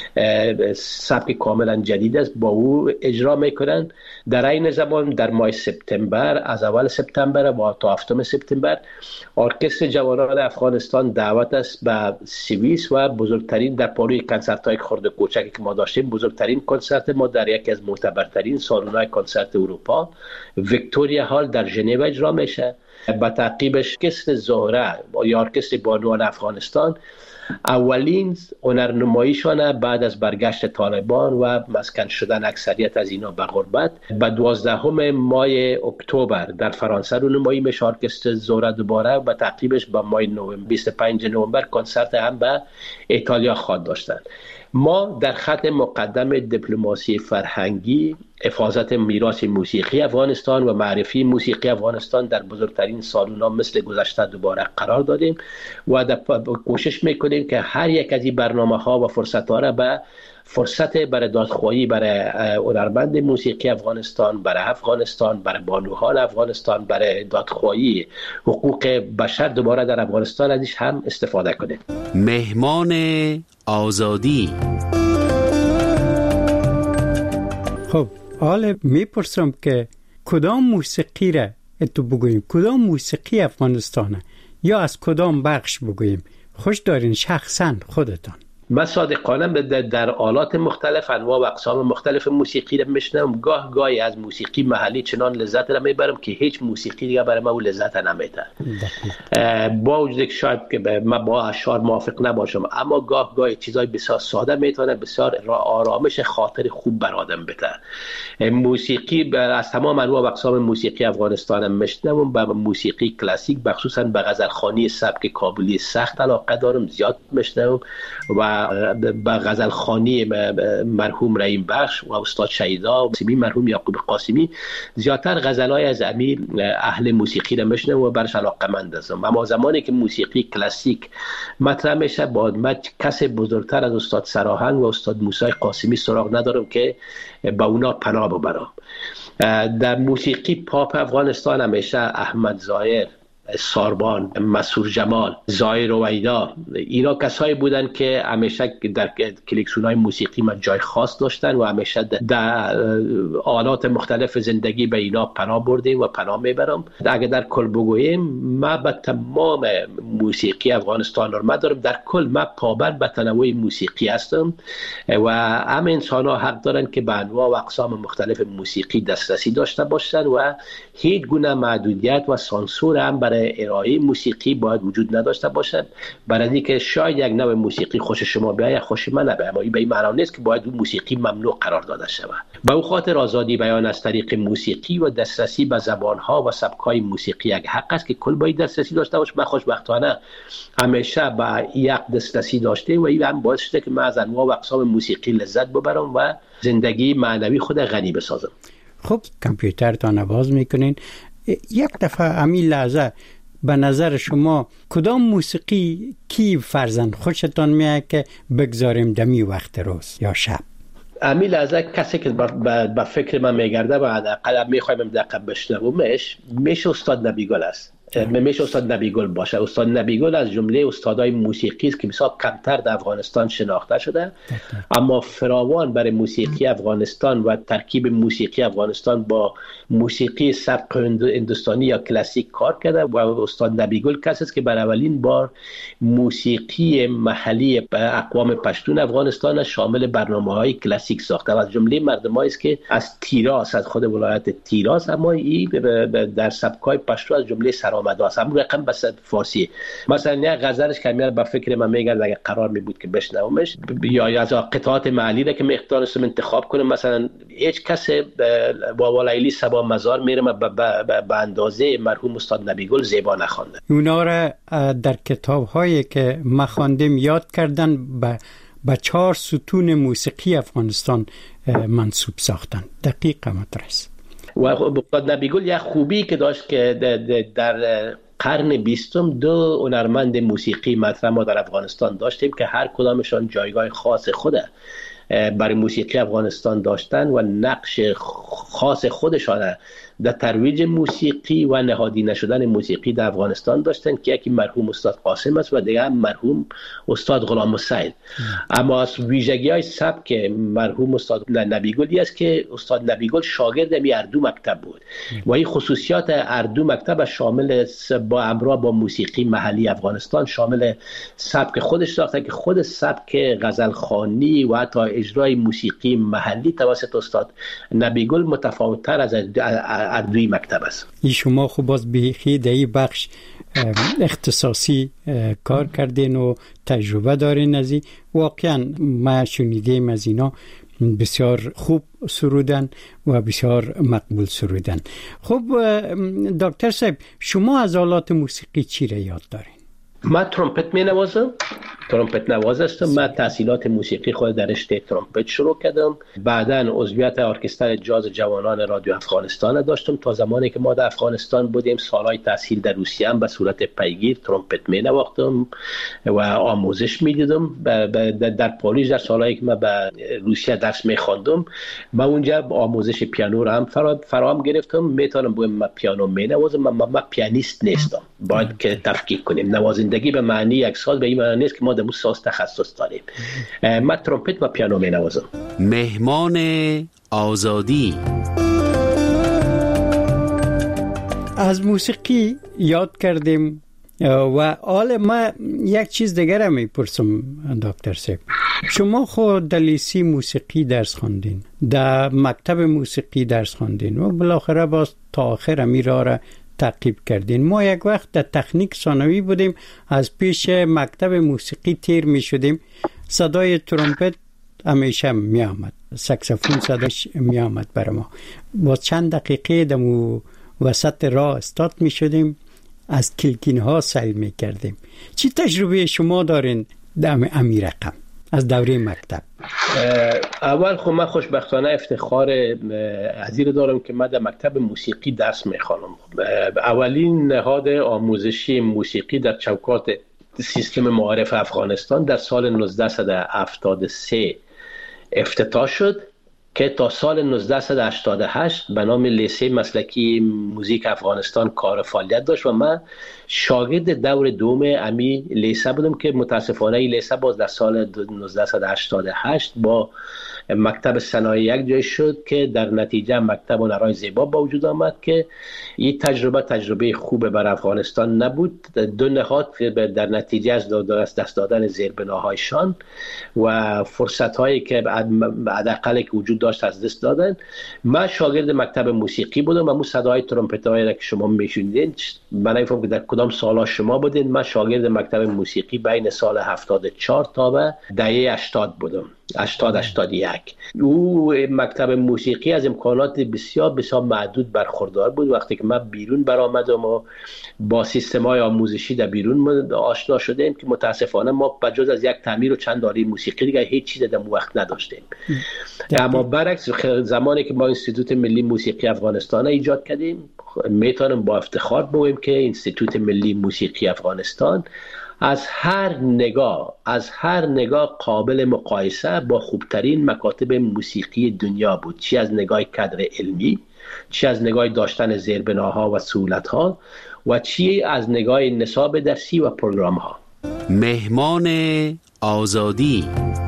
سبک کاملا جدید است با او اجرا میکنن. در این زمان در ماه سپتامبر از اول سپتامبر و تا هفتم سپتامبر ارکستر جوانان افغانستان دعوت است به سوئیس و بزرگترین در پالوی کنسرت‌های خرد و کوچکی که ما داشتیم بزرگترین کنسرت ما در یکی از معتبرترین سالن‌های کنسرت اروپا ویکتوریا هال در ژنو اجرا میشه. با تعقیبش ارکستر زهره یا ارکستر بانوان افغانستان اولین هنرنماییشان بعد از برگشت طالبان و مسکن شدن اکثریت از اینا به غربت به دوازدهم ماه اکتبر در فرانسه رونمایی میشه ارکستر زهره دوباره و به تعقیبش به ماه نوامبر بیست و پنجم نوامبر کنسرت هم به ایتالیا خواهد داشتن. ما در خط مقدم دیپلماسی فرهنگی حفاظت میراث موسیقی افغانستان و معرفی موسیقی افغانستان در بزرگترین سالن‌ها مثل گذشته دوباره قرار دادیم و در کوشش میکنیم که هر یک از این برنامه‌ها و فرصت‌ها را به فرصت برای دادخواهی برای هنرمند موسیقی افغانستان، برای افغانستان، برای بانوان افغانستان، برای دادخواهی حقوق بشر دوباره در افغانستان ازش هم استفاده کنیم. مهمان آزادی. خب حالا میپرسم که کدام موسیقی را تو بگوییم، کدام موسیقی افغانستانه یا از کدام بخش بگوییم؟ خوش دارین شخصا خودتان. من صادقانه در آلات مختلف انواع و اقسام مختلف موسیقی را میشنم. گاه گاهی از موسیقی محلی چنان لذت را میبرم که هیچ موسیقی دیگه برای من اون لذت نمیده. با وجود که شاید که من با اشعار موافق نباشم، اما گاه گاهی چیزای بسیار ساده میتونه بسیار آرامش خاطر خوب بر آدم بده. موسیقی از تمام انواع و اقسام موسیقی افغانستان میشنم. به موسیقی کلاسیک بخصوصا به غزلخوانی سبک کابلی سخت علاقه دارم، زیاد میشنم و با غزلخوانی مرحوم رحیم بخش و استاد شهیدا قاسمی، مرحوم یعقوب قاسمی، زیادتر غزلای از امیر اهل موسیقی را میشنم و برش علاقه‌مند هستم. اما زمانی که موسیقی کلاسیک مطرح میشه با من کسی بزرگتر از استاد سراهنگ و استاد موسی قاسمی سراغ ندارم که با اونا پناه ببرم. در موسیقی پاپ افغانستان همیشه احمد ظاهر، ساربان، مسرور جمال، ظاهر رویدا، اینا کسایی بودن که همیشه در کلکسیون‌های موسیقی من جای خاص داشتن و همیشه در آلات مختلف زندگی به اینا پناه بردیم و پناه میبرم. اگر در کل بگوییم من به تمام موسیقی افغانستان رو دارم، در کل من پابند به تنوع موسیقی هستم و همه انسان ها حق دارن که به انواع و اقسام مختلف موسیقی دسترسی داشته باشن و هیچ گونه محدودیت و سانسور هم برای ارائه موسیقی باید وجود نداشته باشد. برای اینکه شاید یک نوع موسیقی خوش شما بیاید خوش من نباید، اما این به این معنی نیست که باید اون موسیقی ممنوع قرار داده شود. به او خاطر آزادی بیان از طریق موسیقی و دسترسی به زبانها و سبکای موسیقی یک حق است که کل باید دسترسی داشته باشه. من خوشبختانه همیشه به یک دسترسی داشته و این هم باعث شده که من از انواع و اقسام موسیقی لذت ببرم و زندگی معنوی خود غنی بسازم. خب کامپیوترتان آواز میکنین، یک دفعه همین لحظه به نظر شما کدام موسیقی کی فرزن خوشتان میاد که بگذاریم دمی وقت روز یا شب؟ همین لحظه کسی که به فکر من میگرده و حداقل میخوایم دقیقا بشنومش میشه استاد نبیگل است. میشه استاد نبیگل باشه. استاد نبیگل از جمله استادای موسیقی است که بسیار کمتر در افغانستان شناخته شده، اما فراوان برای موسیقی افغانستان و ترکیب موسیقی افغانستان با موسیقی سبک هندوستانی یا کلاسیک کار کرده و استاد نبیگل کسی است که بر اولین بار موسیقی محلی اقوام پشتون افغانستان شامل برنامه‌های کلاسیک ساخته و از جمله مردمایی است که از تیراس، از خود ولایت تیراس، اما این در سبکای پشتو از جمله سرآمد است. همون رقم بس فارسی مثلا یک غزلش که میاد به فکر من میگرد اگه قرار می بود که بشنومش یا از قطعات محلی را که میختارستم انتخاب کنم، مثلا هیچ کس با والایلی سبا مزار میرم به اندازه مرحوم استاد نبیگل زیبا نخوانده. اونا را در کتاب هایی که ما خواندیم یاد کردن به با چهار ستون موسیقی افغانستان منصوب ساختن. دقیق مدرس و استاد نبیگل یک خوبی که داشت که در قرن بیستم دو هنرمند موسیقی مطرح ما در افغانستان داشتیم که هر کدامشان جایگاه خاص خوده برای موسیقی افغانستان داشتن و نقش خاص خودشان در ترویج موسیقی و نهادی نشدن موسیقی در افغانستان داشتن که یکی مرحوم استاد قاسم است و دیگر مرحوم استاد غلام السیل. اما از ویژگی‌های سبک مرحوم استاد نبیگلی است که استاد نبیگل شاگرد می اردو مکتب بود و این خصوصیات اردو مکتب شامل با امرا با موسیقی محلی افغانستان شامل سبک خودش ساخته که خود سبک غزلخوانی و حتی اجرای موسیقی محلی توسط استاد نبیگل متفاوت‌تر از اردوی مکتب است. ای شما خوب باز بیخی در این بخش اختصاصی کار کردین و تجربه دارین از این. واقعا ما شنیدیم از اینا بسیار خوب سرودن و بسیار مقبول سرودن. خب دکتر صاحب شما از آلات موسیقی چی را یاد دارین؟ من ترومپت می نوازم، ترومپت نواز هستم. من تحصیلات موسیقی خود در رشته ترومپت شروع کردم، بعداً عضویت ارکستر جاز جوانان رادیو افغانستان داشتم. تا زمانی که ما در افغانستان بودیم سالهای تحصیل در روسیه هم به صورت پیگیر ترومپت می نواختم و آموزش می دیدم. در پاریس در سالهایی که من به روسیه درس می خواندم من اونجا آموزش پیانو را هم فراهم گرفتم. میتونم بگم من پیانو می نوازم، من, من پیانیست نیستم. باید که تفکیک کنیم. نوازندگی به معنی یک ساز به این معنی نیست که ما در ساز تخصص داریم. من ترومپت و پیانو می نوازم. مهمان آزادی. از موسیقی یاد کردیم و حال ما یک چیز دیگر میپرسم دکتر صاحب، شما خود در لیسه موسیقی درس خواندین، در مکتب موسیقی درس خواندین و بالاخره باز تا آخر امیرا را تعقیب کردین. ما یک وقت در تکنیک ثانوی بودیم، از پیش مکتب موسیقی تیر می شدیم، صدای ترومپت همیشه می آمد، ساکسیفون صداش می آمد بر ما. با چند دقیقه دمو وسط راه استاد می شدیم، از کلکین ها سیل می کردیم. چی تجربه شما دارین در امی رقم از دوره مکتب؟ اول خب من خوشبختانه افتخار عزیز دارم که من در مکتب موسیقی درس میخوانم. اولین نهاد آموزشی موسیقی در چوکات سیستم معارف افغانستان در سال نوزده هفتاد و سه افتتاح شد که تا سال نوزده هشتاد و هشت به نام لیسه مسلکی موزیک افغانستان کار فعالیت داشت و من شاگرد دور دوم امی لیسه بودم که متاسفانه این لیسه باز در سال نوزده هشتاد و هشت با مکتب صنایع یک جای شد که در نتیجه مکتب هنرهای زیبا با وجود آمد که این تجربه تجربه خوب بر افغانستان نبود. دو نهاد در نتیجه از دست دادن زیربناهایشان و فرصت هایی که حداقل که وجود داشت از دست دادن. من شاگرد مکتب موسیقی بودم و مو صدای ترومپت هایی را که شما میشنیدین، من نمی‌فهمم که در کدام سالا شما بودین. من شاگرد مکتب موسیقی بین سال هفتاد و چهار تا به دهه هشتاد بودم، هشتاد هشتاد و یک. او مکتب موسیقی از امکانات بسیار بسیار محدود برخوردار بود. وقتی که من بیرون برآمدم و با سیستم‌های آموزشی در بیرون آشنا شدیم که متاسفانه ما بجز از یک تعمیر و چند داری موسیقی دیگه هیچ چیز در وقت نداشتیم. اما برعکس زمانی که ما انستیتوت ملی موسیقی افغانستان ایجاد کردیم، میتونم با افتخار بگویم که انستیتوت ملی موسیقی افغانستان از هر نگاه از هر نگاه قابل مقایسه با خوبترین مکاتب موسیقی دنیا بود، چی از نگاه کادر علمی، چی از نگاه داشتن زیربناها و سهولت‌ها و چی از نگاه نصاب درسی و پروگرام‌ها. مهمان آزادی.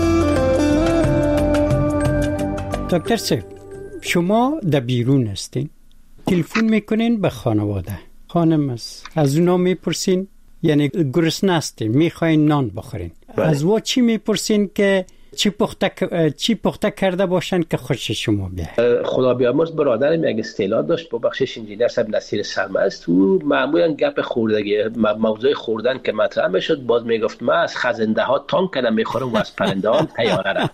دکتر صاحب، شما در بیرون هستین، تلفن میکنین به خانواده، خانم است، از اونا میپرسین یعنی گرسنه هستین میخواین نان بخورین، بله. از وا چی میپرسین که چی پخته چی پخته کرده باشن که خوش شما بیاد؟ خدا بیامرز برادرم یک اصطلاح داشت، با بخشش انجینیر صاحب نصیر سرمست، و معمولا گپ خوردگی موضوع خوردن که مطرح میشد باز میگفت من از خزنده ها تان کنم میخورم و از پرنده ها تیاره را.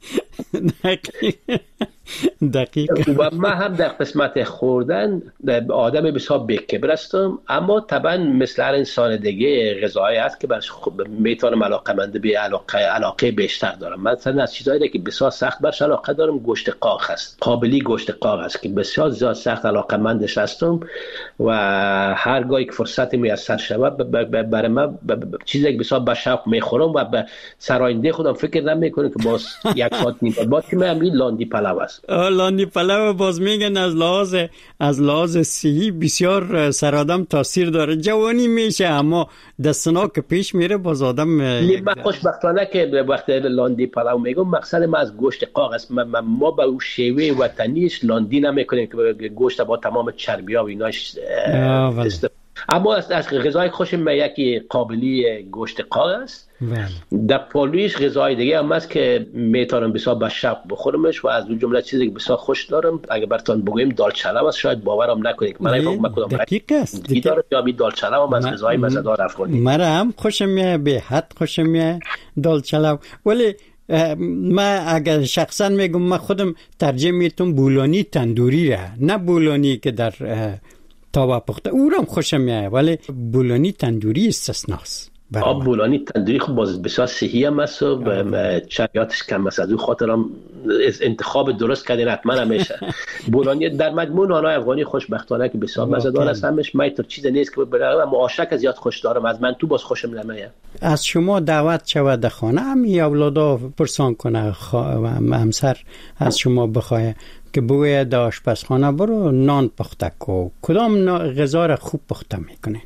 دقیق. و من هم در قسمت خوردن آدم بسیار بی‌کبر هستم، اما طبعا مثل هر انسان دیگه غذایی هست که برش میتونم علاقه‌مند به علاقه علاقه بیشتر دارم. مثلا از چیزایی که بسیار سخت برش علاقه دارم گوشت قاق هست، قابلی گوشت قاق هست که بسیار زیاد سخت علاقه‌مندش هستم و هر گاهی که فرصت میسر شود برای من چیزی که بسیار با شوق میخورم و به سراینده خودم فکر نمیکنم که باز یک ساعت نیم بعد که من همین لاندی پلاو است. لاندی پلاو باز میگن از لحاظ از لحاظ صحی بسیار سر آدم تاثیر داره، جوانی میشه اما دستنا که پیش میره باز آدم. من خوشبختانه که وقت لاندی پلاو میگم مقصد ما از گوشت قاق است. ما با او شیوه وطنیش لاندی نمیکنیم که گوشت با تمام چربی‌ها و ایناش است. اما از غذای خوشم یکی قابلی گوشت قاق است. در پالویش غذای دیگه هم هست که میتونم بسیار با شوق بخورمش و از اون جمله چیزی که بسیار خوش دارم اگه براتون بگویم دال چلو است. شاید باورم نکنید من نمی‌فهمم کدوم دقیق است دیدار یا می دال چلو هم از غذای مزه‌دار افغانی. من هم خوشم میاد، به حد خوشم میاد دال چلو. ولی من اگر شخصا میگم من خودم ترجیح میتونم بولانی تندوری را، نه بولانی که در تاوا پخته، او را خوشم میاد ولی بولانی تندوری استثناست. آب بولانی تندوری خب باز بسیار صحی هم است و چریاتش کم است، از اون خاطرم انتخاب درست کردین حتما همیشه. بولانی در مجموع نانای افغانی خوشبختانه که بسیار مزه‌دار است، همش من تو چیز نیست که برام، اما آشک زیاد خوش دارم، از من تو باز خوشم نمیاد. از شما دعوت شود در خانه همی اولادا پرسان کنه همسر از شما بخواه که بوی در آشپزخانه برو نان پخته کو، کدام غذا را خوب پخته میکنین؟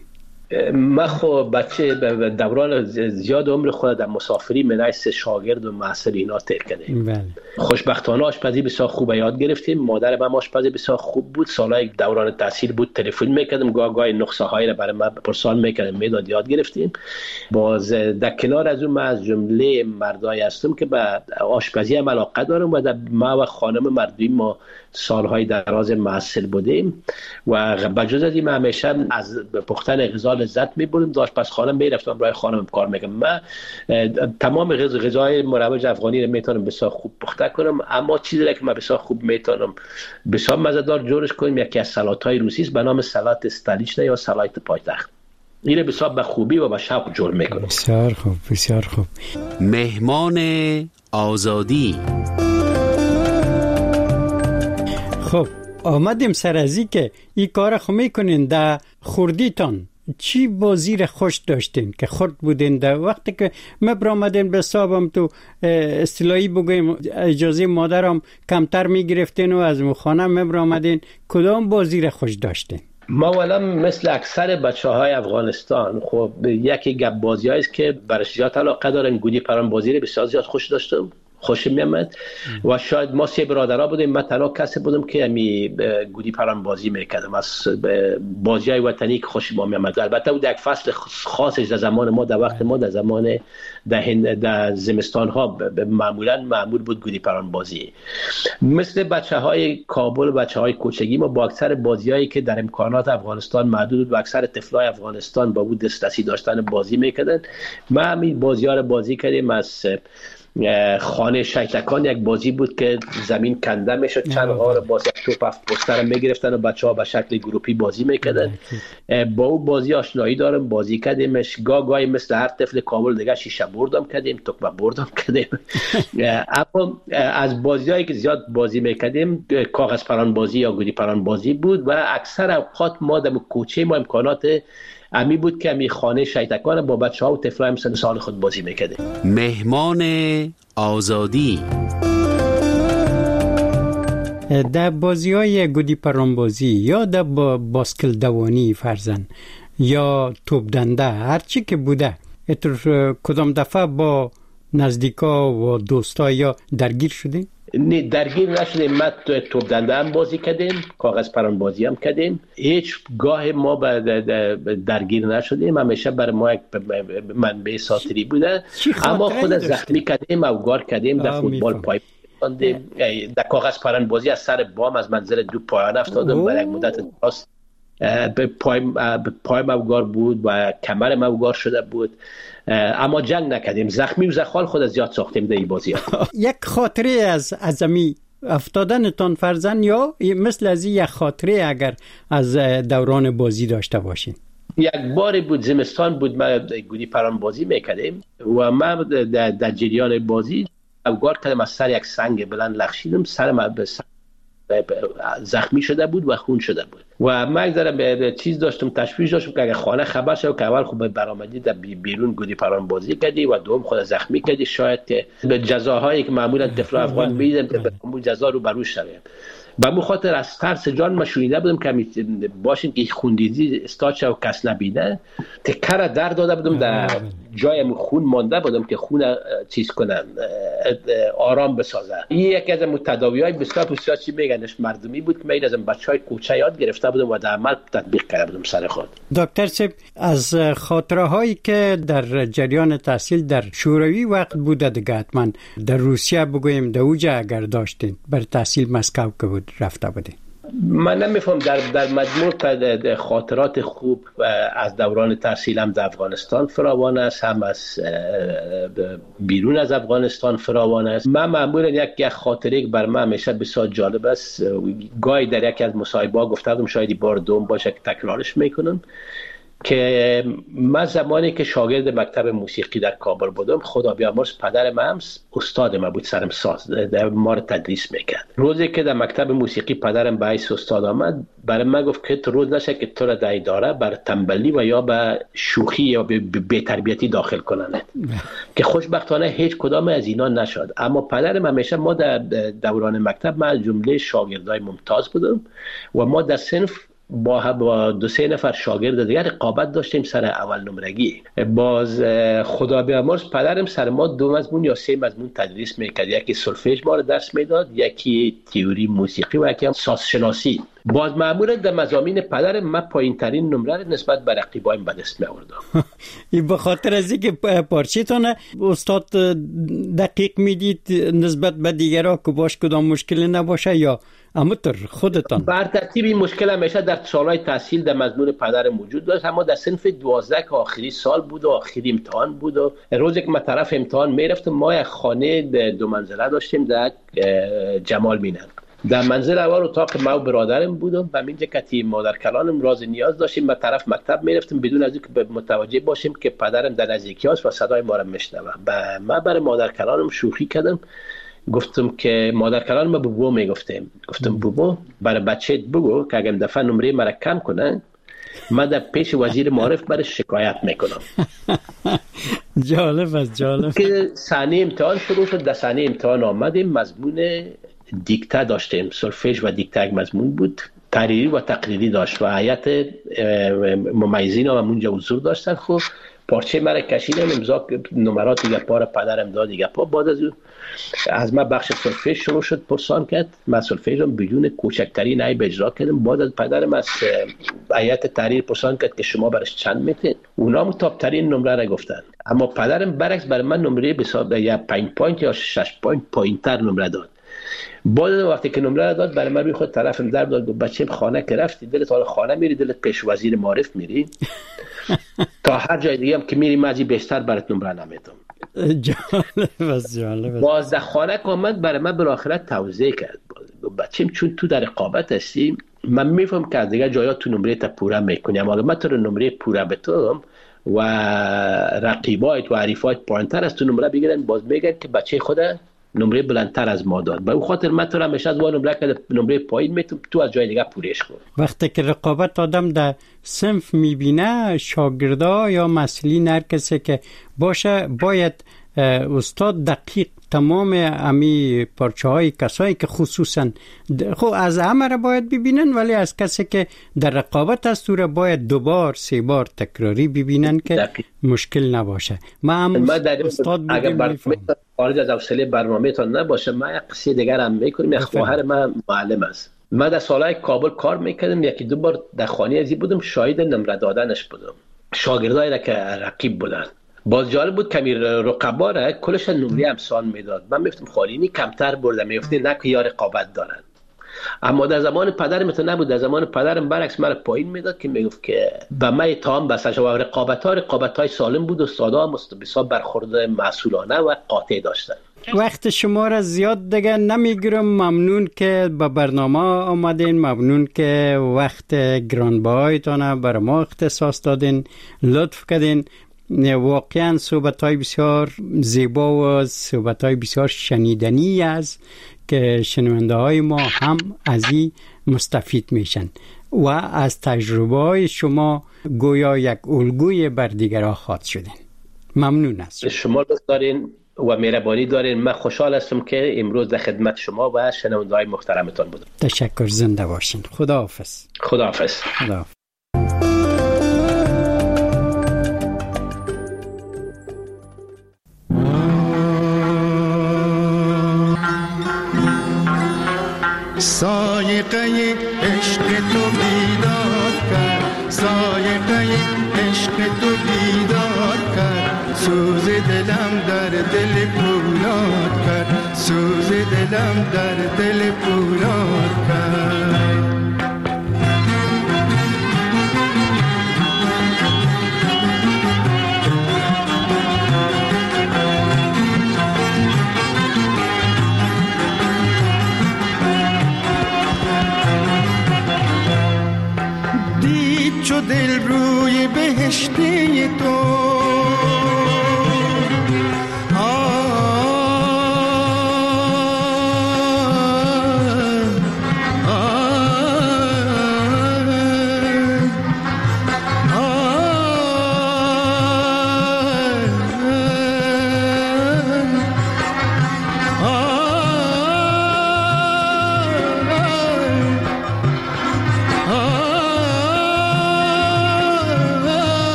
من خب بچه دوران زیاد عمر خود در مسافری منیس شاگرد و محصل اینا تیر کردیم. بله. خوشبختانه آشپزی بسیار خوب یاد گرفتیم. مادر من آشپزی بسیار خوب بود. سالهای دوران تحصیل بود تلفن میکردم، گاه گاه نقصه هایی رو برای من پرسان میکردم، میداد یاد گرفتیم. باز در کنار از اون من از جمله مردایی هستم که به آشپزی هم علاقه دارم و در ما و خانم مردوی ما سالهای دراز محصل بودیم و بجز از این من همیشه از پختن غذا لذت میبردم. داشت پس خانم میرفتم برای خانم کار میکنم. من تمام غذای مروج افغانی رو میتونم بسیار خوب پخته کنم، اما چیزی که من بسیار خوب میتونم بسیار مزه‌دار جورش کنم یکی از سالات‌های روسی است به نام سالات استالیچنا یا سالات پایتخت. اینو بسیار به خوبی و به شوق جور میکنم. بسیار خوب، بسیار خوب. مهمان آزادی. خب آمدیم سر ازی که این کار خو میکنین در خوردیتان چی بازی را خوش داشتین که خورد بودین در وقتی که مبرامدین به صاحبم تو اصطلاحی بگویم اجازه مادرم کمتر میگرفتین و از مخانه مبرامدین کدام بازی را خوش داشتین؟ ما والا مثل اکثر بچه های افغانستان خب یکی گپ بازی هاییست که برش زیاد علاقه دارن. گودی پران بازی را بسیار زیاد خوش داشتم، خوشم میامد و شاید ما سه برادرها بودیم. من تنها کسی بودم که امی گودی پران بازی میکردم. از بازی های وطنی که خوشم میامد. البته بود یک فصل خاصش در زمان ما، در وقت ما، در زمان در, در زمستان ها معمولا معمول بود گودی پران بازی. مثل بچه های کابل و بچه های کوچگی ما با اکثر بازی هایی که در امکانات افغانستان محدود و اکثر طفلای افغانستان با بود دسترسی داشتن بازی میکردن. ما همین بازی ها رو بازی کردیم. از خانه شیطکان یک بازی بود که زمین کنده میشد، چند غار باز یک توپ هفت پستر میگرفتن و بچه ها به شکل گروپی بازی میکردن. با اون بازی آشنایی دارم، بازی کردیمش. گاه گاهی مثل هر طفل کابل دیگه شیشه بردم کردیم، تکمه بردم کردیم. اما از بازی هایی که زیاد بازی میکردیم کاغذ پران بازی یا گودی پران بازی بود و اکثر اوقات ما در کوچه ما امکانات امی بود که امی خانه شیطکان با بچه ها و طفلای هم سن سال خود بازی میکرده. مهمان آزادی. در بازی های گودی پران بازی یا در با باسکل دوانی فرزن یا توپ دنده هرچی که بوده اتر کدام دفعه با نزدیکا و دوستا یا درگیر شدیم؟ نه درگیر نشدیم. ما توپ دنده هم بازی کردیم، کاغذ پران بازی هم کردیم. هیچ گاه ما درگیر نشدیم. همیشه برای ما یک منبع ساتری بوده. اما خود زخمی کردیم، اوگار کردیم، در فوتبال پای کردیم، در کاغذ پران بازی از سر بام از منزل دو پایان افتادم. برای یک مدت دراز پایم پایم اوگار بود و کمرم اوگار شده بود، اما جنگ نکردیم. زخمی و زخال خود زیاد ساختیم در این بازی ها. یک خاطره از ازمی افتادنتان فرزن یا مثل از یک خاطره اگر از دوران بازی داشته باشین؟ یک باری بود زمستان بود، ما گودی پران بازی میکردیم و من در جریان بازی اوگار کردم، از سر یک سنگ بلند لغزیدم، سر ما به زخمی شده بود و خون شده بود و من یک ذره چیز داشتم، تشویش داشتم که اگه خانه خبر شد که اول خب برآمدی در بیرون گودی پران بازی کردی و دوم خود زخمی کردی، شاید که به جزاهایی که معمولا طفل افغان میدن به اون جزا رو بروش شویم. به مو خاطر از ترس جان ما شونیده بودم که باشین که خوندیزی استاچ و کس نبینه تکر درد داده بودم، در جایم خون مانده بودم که خون چیز کنن آرام بسازه. این یکی از تداوی‌های بسیار بسیار چی میگنش مردمی بود که من از بچهای کوچه یاد گرفته بودم و در عمل تطبیق کرده بودم سر خود. دکتر صاحب از خاطره هایی که در جریان تحصیل در شوروی وقت بوده دیگه حتما در روسیه بگویم در اوجه اگر داشتین بر تحصیل مسکو که بود رفته بودین؟ من نمیفهم در در مجموع خاطرات خوب از دوران تحصیلم در افغانستان فراوان است، هم از بیرون از افغانستان فراوان است. من معمولا یک یک خاطره که بر من همیشه بسیار جالب است، گاهی در یکی از مصاحبه‌ها گفتم شاید بار دوم باشه که تکرارش میکنم، که من زمانی که شاگرد مکتب موسیقی در کابل بودم، خدا بیامرز پدر من استاد ما بود، سرم ساز در ما رو تدریس میکرد. روزی که در مکتب موسیقی پدرم به حیث استاد آمد، برای من گفت که تو روز نشه که تو را در اداره بر تنبلی و یا به شوخی یا به بی‌تربیتی داخل کنند که خوشبختانه هیچ کدام از اینا نشد. اما پدرم همیشه، ما در دوران مکتب من جمله شاگردای ممتاز بودم و ما در صنف با با دو سه نفر شاگرد دیگر رقابت داشتیم سر اول نمرگی. باز خدا بیامرز پدرم سر ما دو مضمون یا سه مضمون تدریس میکرد، یکی سولفژ ما رو درس میداد، یکی تئوری موسیقی و یکی هم ساز شناسی. باز معمولا در مضامین پدرم من پایین ترین نمره رو نسبت به رقیبایم به دست میآوردم. این به خاطر از اینکه پارچه‌تون استاد دقیق میدید نسبت به دیگرها که باش کدام مشکلی نباشه یا امتر خودتان؟ بر ترتیب این مشکل همیشه در سالهای تحصیل در مضمون پدرم موجود داشت، اما در صنف دوازده که آخری سال بود و آخری امتحان بود و روزی که من طرف امتحان میرفتم، ما یک خانه دو منزله داشتیم در جمال مینن. در منزل اول اتاق ما و برادرم بودم و اینجا که مادر کلانم راز نیاز داشتیم ما طرف مکتب میرفتم بدون از اینکه متوجه باشیم که پدرم در نزدیکی است و صدای ما را میشنوه. ما برای مادر کلانم شوخی کردم، گفتم که مادر کلانم به بابا میگفتم، گفتم بابا برای بچه‌ت بگو که اگر دفعه نمره مرا کم کنه من در پیش وزیر معارف برای شکایت میکنم. جالب است، جالب. که صحنه امتحان شروع شد، در صحنه امتحان آمدیم، مضمون دیکته داشتیم، سولفژ و دیکته یک مضمون بود، تحریری و تقریری داشت و هیئت ممیزین هم اونجا حضور داشتن. خب پارچه مرا کشیدم، امضا نمرات دیگه پا را پدرم داد دیگه پا. بعد از از من بخش سولفژ شروع شد پرسان کرد، من سولفژ رو بدون کوچکترین عیب اجرا کردم. بعد از پدرم از هیئت تحریر پرسان کرد که شما برش چند میتین، اونا هم تاپ ترین نمره را گفتن، اما پدرم برعکس برای من نمره به حساب یا پنج پوینت یا شش پوینت پایینتر نمره داد. بعد وقتی که نمره را داد برای من روی خود طرفم در داد، گفت بچه‌م خانه که رفتی دلت حال خانه میری، دلت پیش وزیر معارف میری، تا هر جای دیگه هم که میری مازی بیشتر برات نمره نمیدم. جالب است، جالب است. باز در خانه که آمد برای من بالاخره توضیح کرد، بچه‌م چون تو در رقابت هستی من میفهم که از دیگه جایا تو نمره تا پوره میکنی، اما اگه من تو نمره پوره بتم و رقیبایت و حریفایت پایینتر از تو نمره بگیرن، باز میگن که بچه خود نمره بلندتر از ما داد. به اون خاطر من تو را همیشه از وان نمره که نمره پایین میتونم تو از جای دیگه پورش کن. وقتی که رقابت آدم در صنف میبینه، شاگردا یا مسئولین هر کسی که باشه باید استاد دقیق تمام امی پارچه های کسایی که خصوصا خب از همه را باید ببینن، ولی از کسی که در رقابت است او را باید دوبار سه بار تکراری ببینن که دقیق. مشکل نباشه. ما هم استاد بودیم خارج از حوصله برنامه تان نباشه. ما یک قصه دیگر هم میکنیم. یک خواهر من معلم است، من در سالهای کابل کار میکردم، یکی دو بار در خانه ازی بودم، شاهد نمره دادنش بودم، شاگردایی را که رقیب بودن. باز جالب بود کمی رقبا را کلش نمره امسال میداد، من میفتم خالینی کمتر برده، میفته نه که یا رقابت دارن. اما در زمان پدرم تو نبود، در زمان پدرم برعکس مرا پایین میداد که میگفت که به من اتهام بسته شد و رقابت ها رقابت های سالم بود، استادا مستبسا برخورد مسئولانه و قاطع داشتن. وقت شما را زیاد دیگه نمیگیرم، ممنون که به برنامه آمدین، ممنون که وقت گرانبهایتان برای ما اختصاص دادین، لطف کردین. واقعا صحبت‌های بسیار زیبا و صحبت‌های بسیار شنیدنی است که شنونده های ما هم از این مستفید میشن و از تجربه های شما گویا یک الگوی بر دیگران خواهد شدین. ممنون است. شما لطف دارین و مهربانی دارین. من خوشحال هستم که امروز در خدمت شما و شنونده های محترمتان بودم. تشکر، زنده باشین. خداحافظ. خداحافظ. خداحافظ. سایقه عشق تو بیدار کرد، سایقه عشق تو بیدار کرد، سوز دلم در دل پولاد کرد، سوز دلم در دل پولاد کرد. چو دل روی بهشتی تو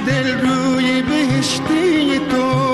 دل روی بهشتی تو